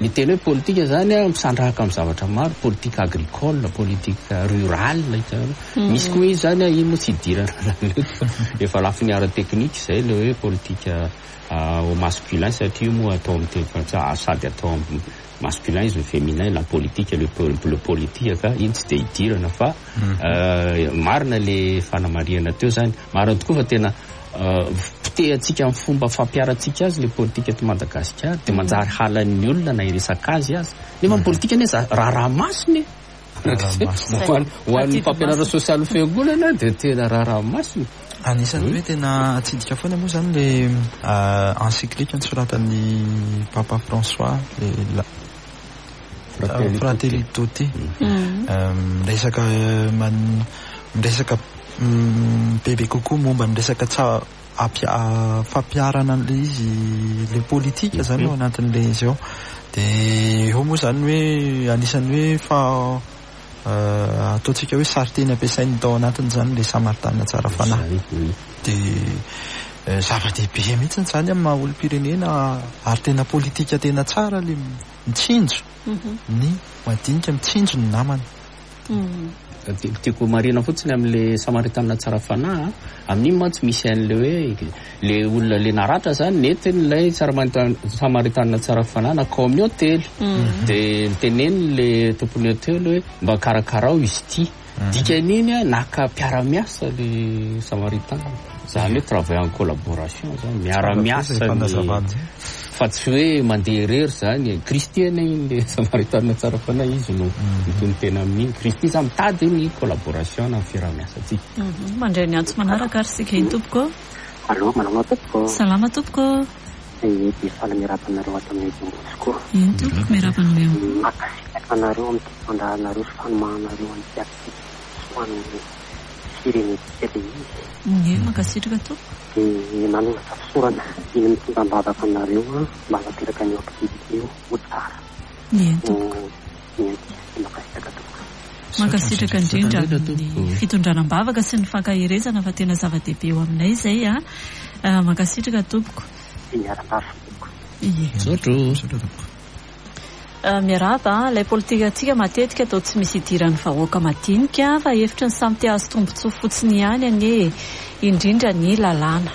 ny tena hoe politika zany a misandrahaka amin'ny zavatra maro, politika agricole, politika rural, misy koa izy zany a ino moa tsy idirana efa lafiny ara-teknika zay le hoe politika au masculin satria moa atao amin'ny teny sady atao amin'ny masculin izy féminin, la politique le politique ka iny tsy de idirana fa marina le fanamariana teo zany, marina tokoa fa tena pitehantsika amin'ny fomba fampiaratsika azy le politika eto Madagasikara de manjary halan'ny olona na iresaka azy nefa ny politika ane raha masiny ho an'ny fampianarana sosialy fiangonana de tena raha masiny. Anisany hoe tena atsidika foana moa zany le encyclique nosoratan'ny Papa François le Fratelli Tutti resaka bebe kokoa momba ny resaka fampiarana an'le izy le politika zany ao anatin'le izy ao de eo moa zany hoe anisany hoe ataotsika hoe sariteny ampiasainy tao anatiny zany le Samaritana tsara fanahy de zava-dehibe mihitsy zany amin'ny maha-olom-pirenena ary tena politika tena tsara le mitsinjo ny madinika mitsinjo ny namany. Tiako marina fotsiny amin'le Samaritana tsara fanahy amin'iny mantsy misy an'le hoe le olona le naratra zany netiny ilay Samaritana tsara fanahy nakao amin'ny hôtely de teneny le tompony hôtely hoe mba karakarao izy ty dikan'iny naka mpiara-miasa le Samaritana zany hoe travail en collaboration zany miara-miasa fa tsy hoe mandeha irery zany kristiana iny le Samaritana tsara fanahy izy no mitony tena amin'iny Kristy zany mitady ny collaboration na fiara-miasa ty. Mandray ny antso manaraka ary sika iny tompoko. Allo, malama tompoko. Salama tompoko. Dia fala miarabanareo ato amin'ny Dombosiko. Iny tompoko miarabanareo. Makasitaka anareo amin'ny fandahanareo sy fanomahanareo amin'ny piaty ho an'ny firenetsika le izy. Makasitraka tompoko. Dia manova safisorana iny mitondra mbavaka anareo mba hateraka ny activité ho tsara. Iny tompoko. Makasitaka tompoko. Makasitraka indrindra ny fitondranam-bavaka sy ny fankahirezana fa tena zava-dehibe eo aminay zay makasitraka tompoko. Miaraba ilay politika antsika matetika atao tsy misy idiran'ny vahoaka madinika fa hevitra ny samy tia azo tombontsoa fotsiny ihany anie indrindra ny lalàna.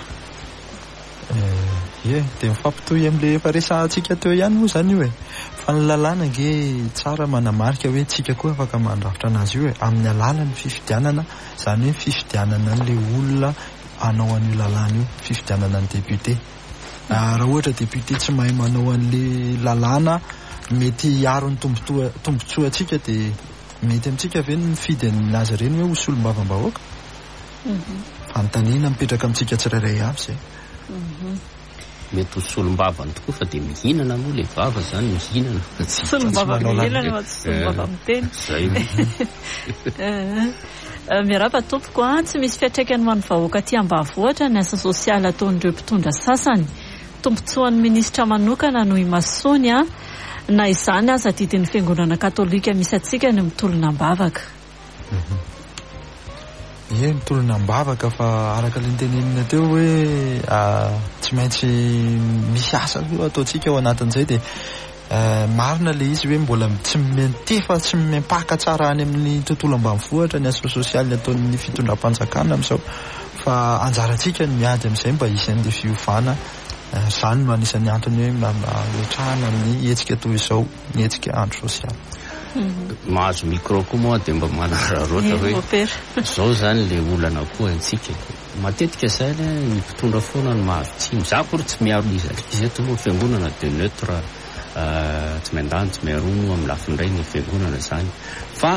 De mifampitohy amin'le efa resantsika teo ihany moa zany io fa ny lalàna nge tsara manamarika hoe tsika koa afaka mandrafitra anazy io amin'ny alalan'ny fifidianana zany hoe fifidianana n'le olona anao an'io lalàna io fifidianana ny député. Raha ohatra député tsy mahay manao an'le lalàna mety hiaro ny tombontsoa atsika de mety amintsika ve ny mifidy azy ireny hoe hosolom-bavambahoaka fanontaniana mipetraka amintsika tsirairay avy zay. Mety hosolom-bavany tokoa fa de mihinana moa le vava zany mihinana solom-bava mihinana fa tsy solom-bava miteny miaraba tompoko tsy misy fiatraikany ho an'ny vahoaka aty ambanivohitra ny asa sosialy ataon'ireo mpitondra sasany tombontsoan'ny minisitra manokana no imasoany na izany aza didin'ny fiangonana katolika misy atsika ny mitolonam-bavaka. Mitolonam-bavaka fa araka le tenenina teo hoe tsy maintsy misy asa ataotsika ao anatin'izay de marina le izy hoe mbola tsy mentefa tsy mempaka tsara any amin'ny tontolo ambanivohitra ny asa sosialy ataon'ny fitondram-panjakana amin'izao fa anjarantsika ny miady amin'izay mba isan'le fiovana zany no anisan'ny antony hoe metrahana ny hetsika toy izao ny hetsika andro sosialy. Mahazo micro koa moa de mba manararoatra hoe zao zany le olana koa antsika matetika zany ny mpitondra foana ny mahazo tsimy za kory tsy miaro izy eto moa fiangonana de neutre tsy mandany tsy miarono amin'ny lafindray ny fiangonana zany fa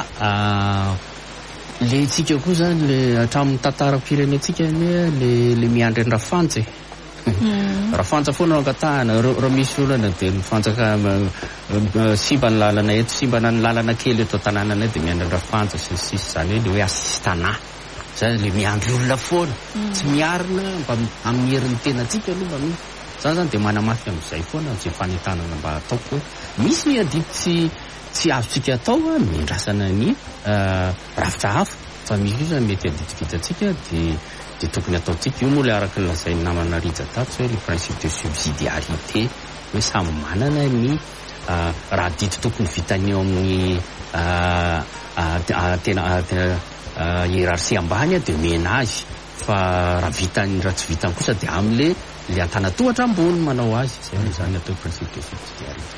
le tsika koa zany le hatramin'ny tantaram-pirenetsika le miandry ny rafantsa raha fantsa foana ankatahana raha misy olana de mifantsaka simba ny lalana eto simbana ny lalana kely eto tanànanay de miandry ny rafantsa sy sisy zany hoe le hoe asistana zany le miandry olona foana tsy miarina mba amin'ny herin'ny tenatsika aloha mba zany zany de manamafy amin'izay foana zay fanentanana mba ataoko hoe misy miadidy tsy azotsika atao miandrasana ny rafitra hafa fa misy io zany mety adidivitantsika de tokony ataotsika io moa le araka lazainy namana rija tato hoe le principe de subsidiarité hoe samy manana ny raha dito tokony vitaneo amin'ny tena hierarchie ambany dia omena azy fa raha raha tsy vitany kosa dia amin'le antanatohatra ambony manao azy zany atao principe de subsidiarité.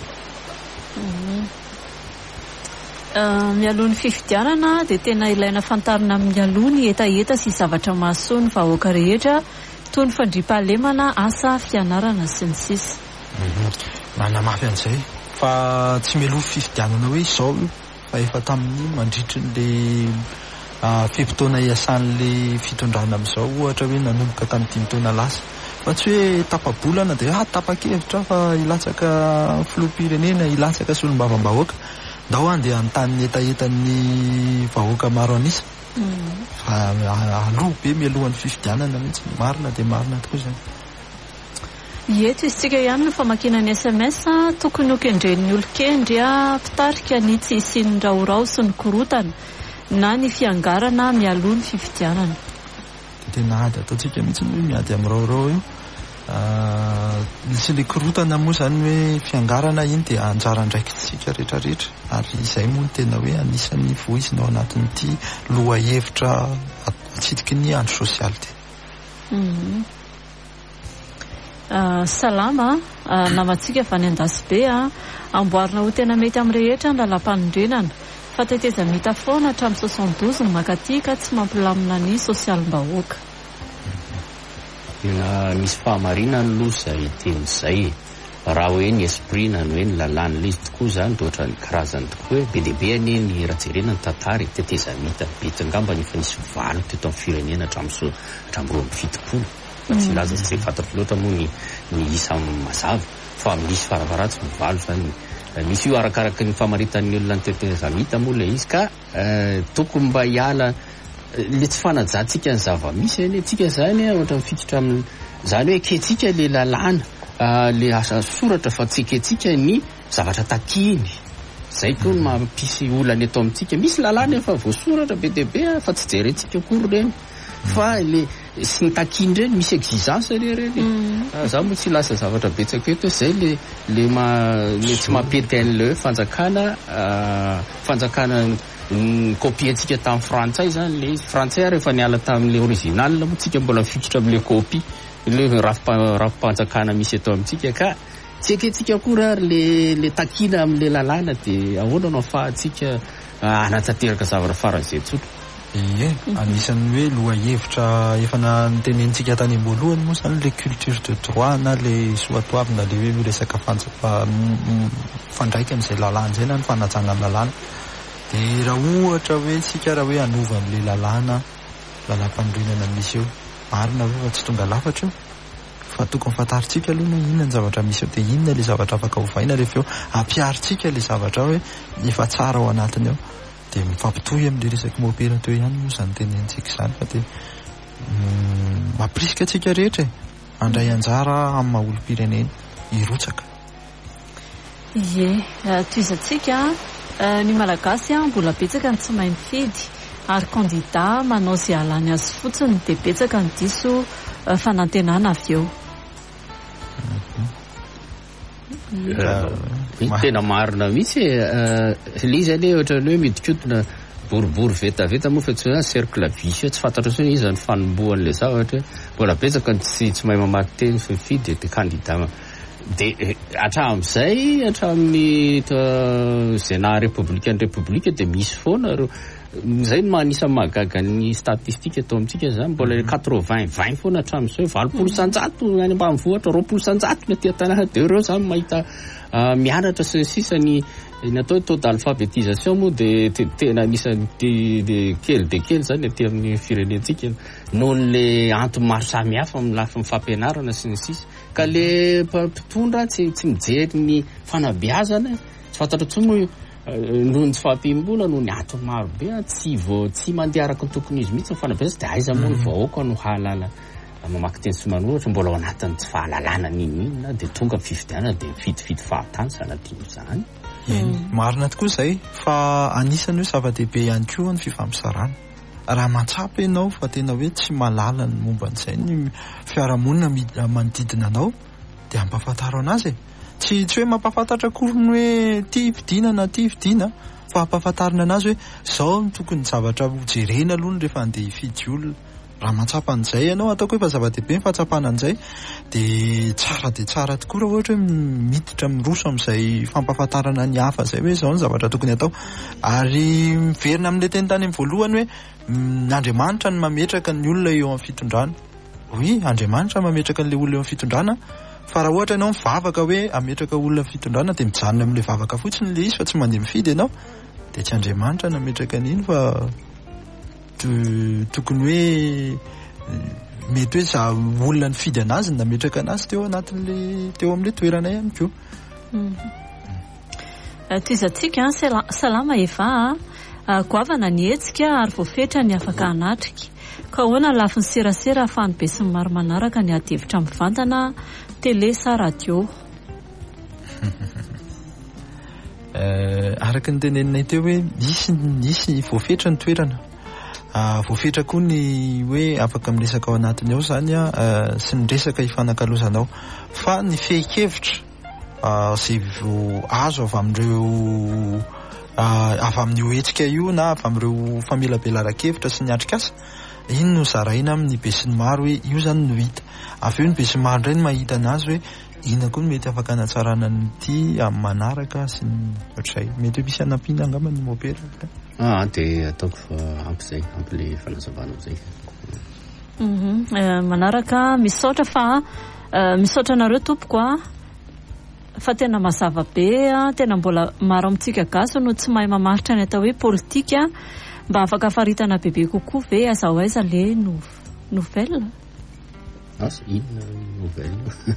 Mialohan'ny fifidianana dia tena ilaina fantarina amin'ny aloha etaeta sy zavatra mahasoa ny vahoaka rehetra toy ny fandriam-pahalemana, asa, fianarana sy ny sisa. Manamafy an'izay fa tsy mialoha fifidianana hoe izao io fa efa tamin'ny mandritry n'le fepitoana iasan'le fitondrana amin'izao ohatra hoe nanomboka tamin'ny 5 taona lasa fa tsy hoe tapabolana dia tapa-kevitra fa ilatsaka filoham-pirenena, ilatsaka solombavam-bahoaka ndao andeha an-tany etaetan'ny vahoaka maro anisa fa aloha be mialohan'ny fifidianana mihitsy marina dia marina tokoa izany. Eto isika ihany no famakinany SMS tokony hokendren'ny olon-kendry mpitarika ny tsy isian'ny raorao sy ny korotana na ny fiangarana mialoha ny fifidianana. Tena ady ataontsika mihitsy hoe miady amin'ny raorao io. Sy le korotana moa zany hoe fiangarana iny dia anjara ndraikitsika rehetrarehetra ary izay moa tena hoe anisan'ny voizina ao anatin'ity loha hevitra atsitiky ny andro sosialy ty. Salama namatsika fa ny Andasibe amboarina ho tena mety amin'ny rehetra ny lalam-panondrenana fa teteza mita foana hatramin'ny 72 ny makatika tsy mampilamina ny sosialim-bahoaka. Misy fahamarinana aloha izay tenyizay raha hoe ny esprit na hoe ny lalàna izy tokoa zany dia ohatra ny karazany tokoa hoe be dia be anie ny rahajerena ny tantara teteza mita betsy angamba efa nisy valo teto amin'ny firenena hatramin'ny 20 fa tsy laza tsy fantatro loatra moa ny isa mazava fa misy faravaratsy mivalo zany misy io arakaraky ny famaritan'ny olona ny teteza mita moa le izy ka tokony mba hiala le tsy fanajantsika ny zava-misy eny tsika zany ohatra mifititra amin'ny zany hoe ketsika le lalàna le asa soratra fa tsy ketsika ny zavatra takiny zay koa no mampisy olana eto amintsika misy lalàna efa voasoratra be dia be fa tsy jerentsika kory reny fa le sy ny takiny reny misy exigence reny za moa tsy lasa zavatra betsaka eto zay le tsy mampety an'le fanjakana kopie-ntsika tamin'ny frantsay zany le izy frantsay rehefa niala tamin'le original moa tsika mbola fitotra amin'le kopie le rafi-panjakana misy eto amintsika ka tsy eketsika koa ary le takina amin'le lalàna dia ahoana no ahafahantsika anatanteraka zavatra faran'izay tsotra. Anisan'ny hoe loha hevitra efa nitenentsika tany am-boalohany moa zany le culture de droit na le soatoavy na le hoe resaka fandraika amin'izay lalàna zay na ny fanajana amin'ny lalàna dia raha ohatra hoe tsika raha hoe anova amin'le lalàna lalam-panorenana misy eo marina hoe fa tsy tonga lafatra eo fa tokony fantaritsika aloha hoe inona ny zavatra misy eo dia inona le zavatra afaka hovaina rehefa eo ampiaritsika le zavatra hoe efa tsara ao anatiny eo dia mifampitohy amin'le resaky mopera teo ihany moa zany tenentsika izany fa dia mampirisika atsika rehetra andray anjara amin'ny maha-olom-pirenena hirotsaka. Toizantsika ny malagasy mbola betsaka ny tsy mahay mifidy ary kandida manao izay halany azy fotsiny dia betsaka ny diso fanantenana avy eo. Tena marina mihitsy le zany ohatra hoe midikotona boribory vetaveta moa fa tsy cercle vicieux tsy fantatra sy izy ny fanombohan'le zavatra mbola betsaka tsy mahay mamaky teny fa mifidy dia kandida dia hatramin'izay hatramin'ny zena républicaine dia misy foana zay no manisa mahagaga ny statistika eto amintsika zany mbola 80-20 foana hatramin'izay 20% any ambanivohitra 20% ny aty tanàna dia ireo zany mahita mianatra sy ny sisa ny atao taux d'alphabétisation moa dia tena anisany kely dia kely zany aty amin'ny firenentsika noho le antony maro samihafa amin'ny lafiny fampianarana sy ny sisa ka le mpitondra tsy mijery ny fanabeazana tsy fantatra intsony moa noho ny tsy fahampiam-bola noho ny antony maro be tsy mandeha araka ny tokony izy mihitsy ny fanabeazana dia aiza moa ny vahoaka no hahalala mamaky teny sy manohatra mbola ao anatin'ny tsy fahalalana ninina dia tonga fifidianana dia mifidifidy fahatany sanadino izany. Marina tokoa izay fa anisany hoe zava-dehibe ihany koa ny fifampisarana raha matsapa ianao fa tena hoe tsy malala ny momba an'izay ny fiarahamonina manodidina anao dia ampafantaro anazy tsy hoe mampafantatra akory ny hoe ty fidinana ty fidina fa ampafantarina anazy hoe zao tokony zavatra jerena aloha rehefa andeha hifidy olona raha matsapa an'izay ianao ataoko hoe fa zava-dehibe ny fahatsapana an'izay dia tsara tokoa raha ohatra hoe miditra miroso amin'izay fampafantarana ny hafa zay hoe zao ny zavatra tokony atao ary miverina amin'ilay teny tany amin'ny voalohany hoe Andriamanitra no mametraka ny olona eo amin'ny fitondrana. Oui, Andriamanitra mametraka an'ilay olona eo amin'ny fitondrana fa raha ohatra ianao mivavaka hoe ametraka olona amin'ny fitondrana dia mijanona amin'ilay vavaka fotsiny ilay izy fa tsy mandeha mifidy ianao dia tsy Andriamanitra nametraka an'iny fa tokony hoe mety hoe za olona nifidy anazy nametraka anazy teo amin'ilay toerana ihany koa. Toizantsika salama eva goavana ny hetsika ary voafetra ny afaka anatrika ka hoana lafy ny serasera ahafahany be sy ny maro manaraka ny adevitra mivantana tele sa radio. Araka ny teneninay teo hoe nisy voafetra ny toerana voafetra koa ny hoe afaka miresaka ao anatiny ao zany sy ny resaka hifanankalozanao fa ny fehi-kevitra zay azo avy amin'ireo avy amin'io hetsika io na avy amin'ireo famelabelara-kevitra sy ny atrikasa iny no zaraina amin'ny be sy ny maro hoe io zany no hita avy eo ny be sy ny maro indray no mahita anazy hoe ina koa mety afaka anatsarana nyty amin'ny manaraka sy ny ohatr'izay mety hoe misy anampiana angamba ny mopera dia ataoko ampy zay ampy le fanazavana zay. Manaraka misaotra fa misaotra anareo tompoko fa tena mazava be tena mbola maro amintsika gasy no tsy mahay mamaritra ny atao hoe politika mba afaka faritana bebe kokoa ve aza ho aiza le nouvelle inona nouvelle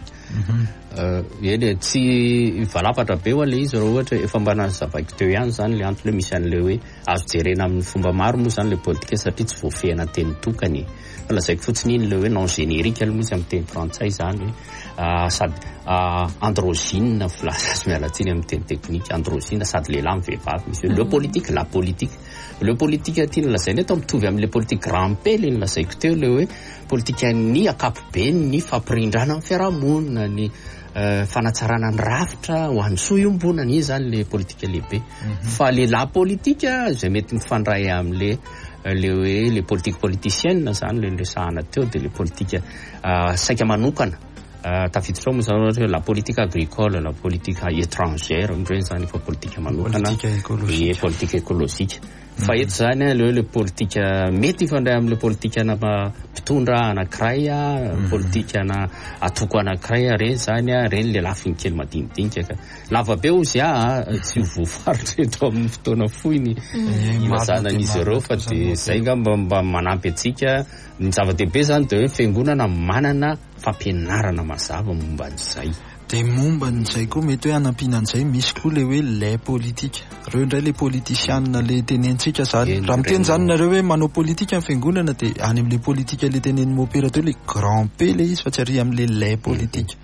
eny tsy valapatra be ho le izy raha ohatra efa mba nazavaiko teo ihany zany le antony hoe misy an'le hoe azo jerena amin'ny fomba maro moa zany le politika satria tsy voafehana teny tokany fa lazaiko fotsiny iny le hoe non générique aloha izy amin'ny teny frantsay zany hoe sady androgyne filaza azy mialatsiny amin'ny teny teknika androgyne sady lehilahy amin'ny vehivavy misy hoe le politique la politique le politique tiana lazainy eto mitovy amin'le politique rampely iny lazaiko teo le hoe politika ny akapobe ny fampirindrana amin'ny fiarahamonina ny fanatsarana ny rafitra ho an'ny soiombonana iny zany le politika lehibe fa le la politika zay mety mifandray amin'le hoe le politique politicienne zany le resahana teo dia le politika saika manokana tafiditra ao moa zany ohatra hoe la politique agricole la politique étrangère ndreny zany efa politika manokana politique écologique fa eto zany le politika mety ifandray amin'le politika mpitondra anankiray politika atoko anankiray reny zany reny le lafiny kely madinidinika ka lava be ozy tsy voafaritra eto amin'ny fotoana foiny mazanan'izy ireo fa dia zay ngamba mba manampy atsika ny zava-dehibe zany dia hoe fiangonana manana fampianarana mazava momba an'izay dia momba n'izay koa mety hoe hanampiana an'izay misy koa le hoe lay politika reo indray le politisianina le tenentsika zany raha miteny zany nareo hoe manao politika amin'ny fiangonana dia any amin'le politika le teneny mopera teo le grand p le izy fa tsy ary amin'le lay politika.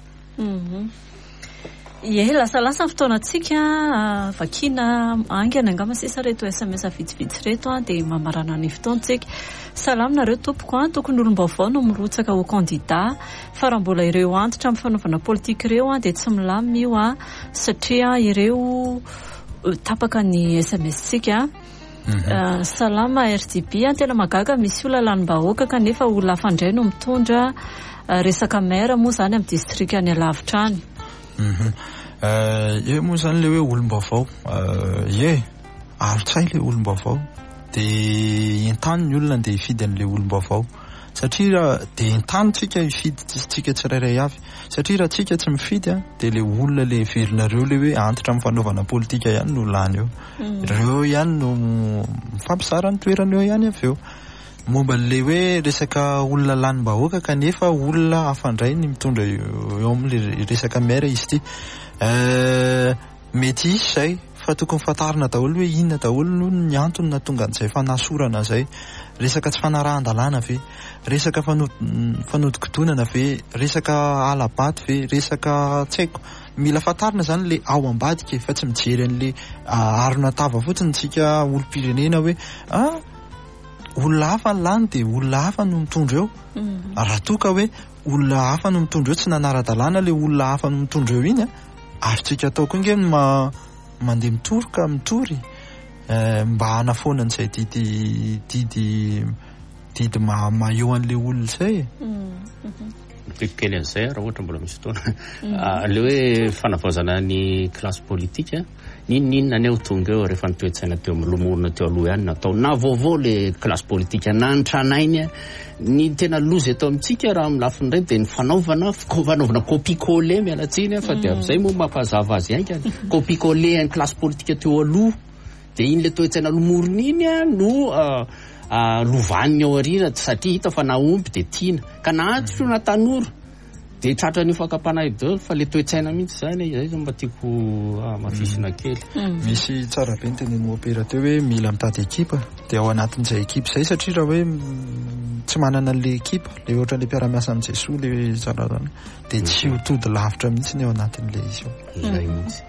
Lasalasa ny fotoanantsika vakina angana angamba sisa reto SMS vitsivitsy reto dia mamarana ny fotoantsika. Salamina reo tompoko tokony olom-baovao no mirotsaka ho candidat fa raha mbola ireo antitra amin'ny fanaovana politika ireo dia tsy milamina io satria ireo tapaka ny SMS tsika. Salama RTB tena magaga misy olona lanim-bahoaka kanefa olona fandray no mitondra resaka maire moa zany amin'ny district any alavitra any. Moa zany le hoe olom-baovao aro-tsay le olom-baovao dia entany ny olona andeha hifidy an'le olom-baovao satria dia entanitsika hifidy tsika tsirairay avy satria raha tsika tsy mifidy dia le olona le velonareo le hoe antitra amin'ny fanaovana politika ihany no lany eo reo ihany no mifampizara ny toerana eo ihany avy eo momba le hoe resaka olona lanim-bahoaka kanefa olona hafandray ny mitondra eo amin'le resaka maire izy ity mety izy zay fa tokony fantarina daholo hoe inona daholo no ny antony na tonga an'izay fanasorana zay resaka tsy fanarahan-dalàna ve resaka fanodikodonana ve resaka alabaty ve resaka tsy haiko mila fantarina zany le ao ambadika fa tsy mijery an'le arona tava fotsiny tsika olo-pirenena hoe olona hafa ny lany dia olona hafa no mitondra eo. Raha toa ka hoe olona hafa no mitondra eo tsy nanara-dalàna le olona hafa no mitondra eo iny azotsika ataoko inge mandeha mitoroka mitory mba hanafonan'izay didy maheo an'le olona izay kely an'izay raha ohatra mbola misy fotoana le hoe fanavaozana ny klasy politika ninona ny eo tonga eo rehefa nitoetsaina teo milomorona teo aloha ihany natao na vaovao le klasy politika na nitranainy ny tena loza eto amintsika raha amin'ny lafiny iray dia ny fanaovana copie-coller mialatsiny fa dia amin'izay moa mampahazava azy hainka copie-coller ny klasy politika teo aloha dia iny le toetsaina lomorona iny no lovaniny ao arina satria hita fa naompy dia tiana ka naantso na tanora dia tratra ny fakapana idol fa le toetsaina mihitsy zany izay mba tiako mafisina kely. Misy tsara be ny tenen'ny opérateur hoe mila mitady ekipa dia ao anatin'izay ekipa izay satria raha hoe tsy manana an'le ekipa le ohatran'le mpiara-miasa amin'ny Jesoa le tsara zany dia tsy ho tody lavitra mihitsy ny ao anatin'le izy eo. Izay mihitsy.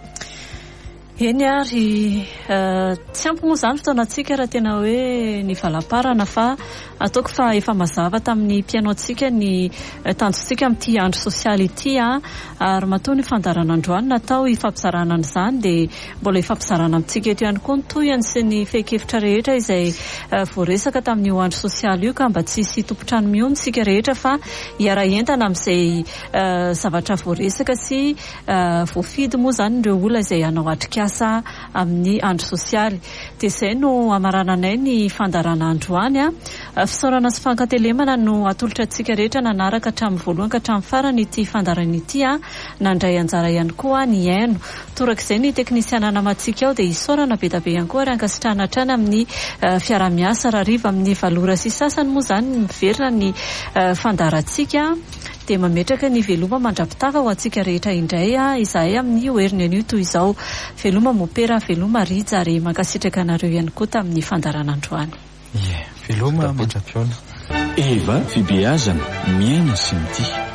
Eny ary tsy ampy moa izany fotoanantsika raha tena hoe ny valam-parana fa ataoko fa efa mazava tamin'ny mpiainoantsika ny tanjontsika amin'ity andro sosialy ity ary matoa ny fandarana androany natao hifampizarana an'izany dia mbola hifampizarana amintsika eto ihany koa ny tohany sy ny fehi-kevitra rehetra izay voaresaka tamin'io andro sosialy io ka mba tsy hisy tompotrano mihontsika rehetra fa hiara-entana amin'izay zavatra voaresaka sy voafidy moa izany ireo olona izay hanao atrikasa amin'ny andro sosialy dia izay no amarananay ny fandarana androany fisaorana sy fankatelemana no atolotra antsika rehetra nanaraka hatramin'ny voalohany ka hatramin'ny farany ity fandarana ity nandray anjara ihany koa ny aino torak'izay ny teknisiana namatsika ao dia hisaorana be da be ihany koa ary ankasitrahana hatrany amin'ny fiara-miasa raha riva amin'ny valora sy sasany moa izany miverina ny fandarantsika dia mametraka ny veloma mandrapitava ho antsika rehetra indray izahay amin'ny oeriny anio toy izao veloma mopera veloma rija ary mankasitraka anareo ihany koa tamin'ny fandarana androany. Veloma mandrapiona. Eva fibeazana miaina sy mitia.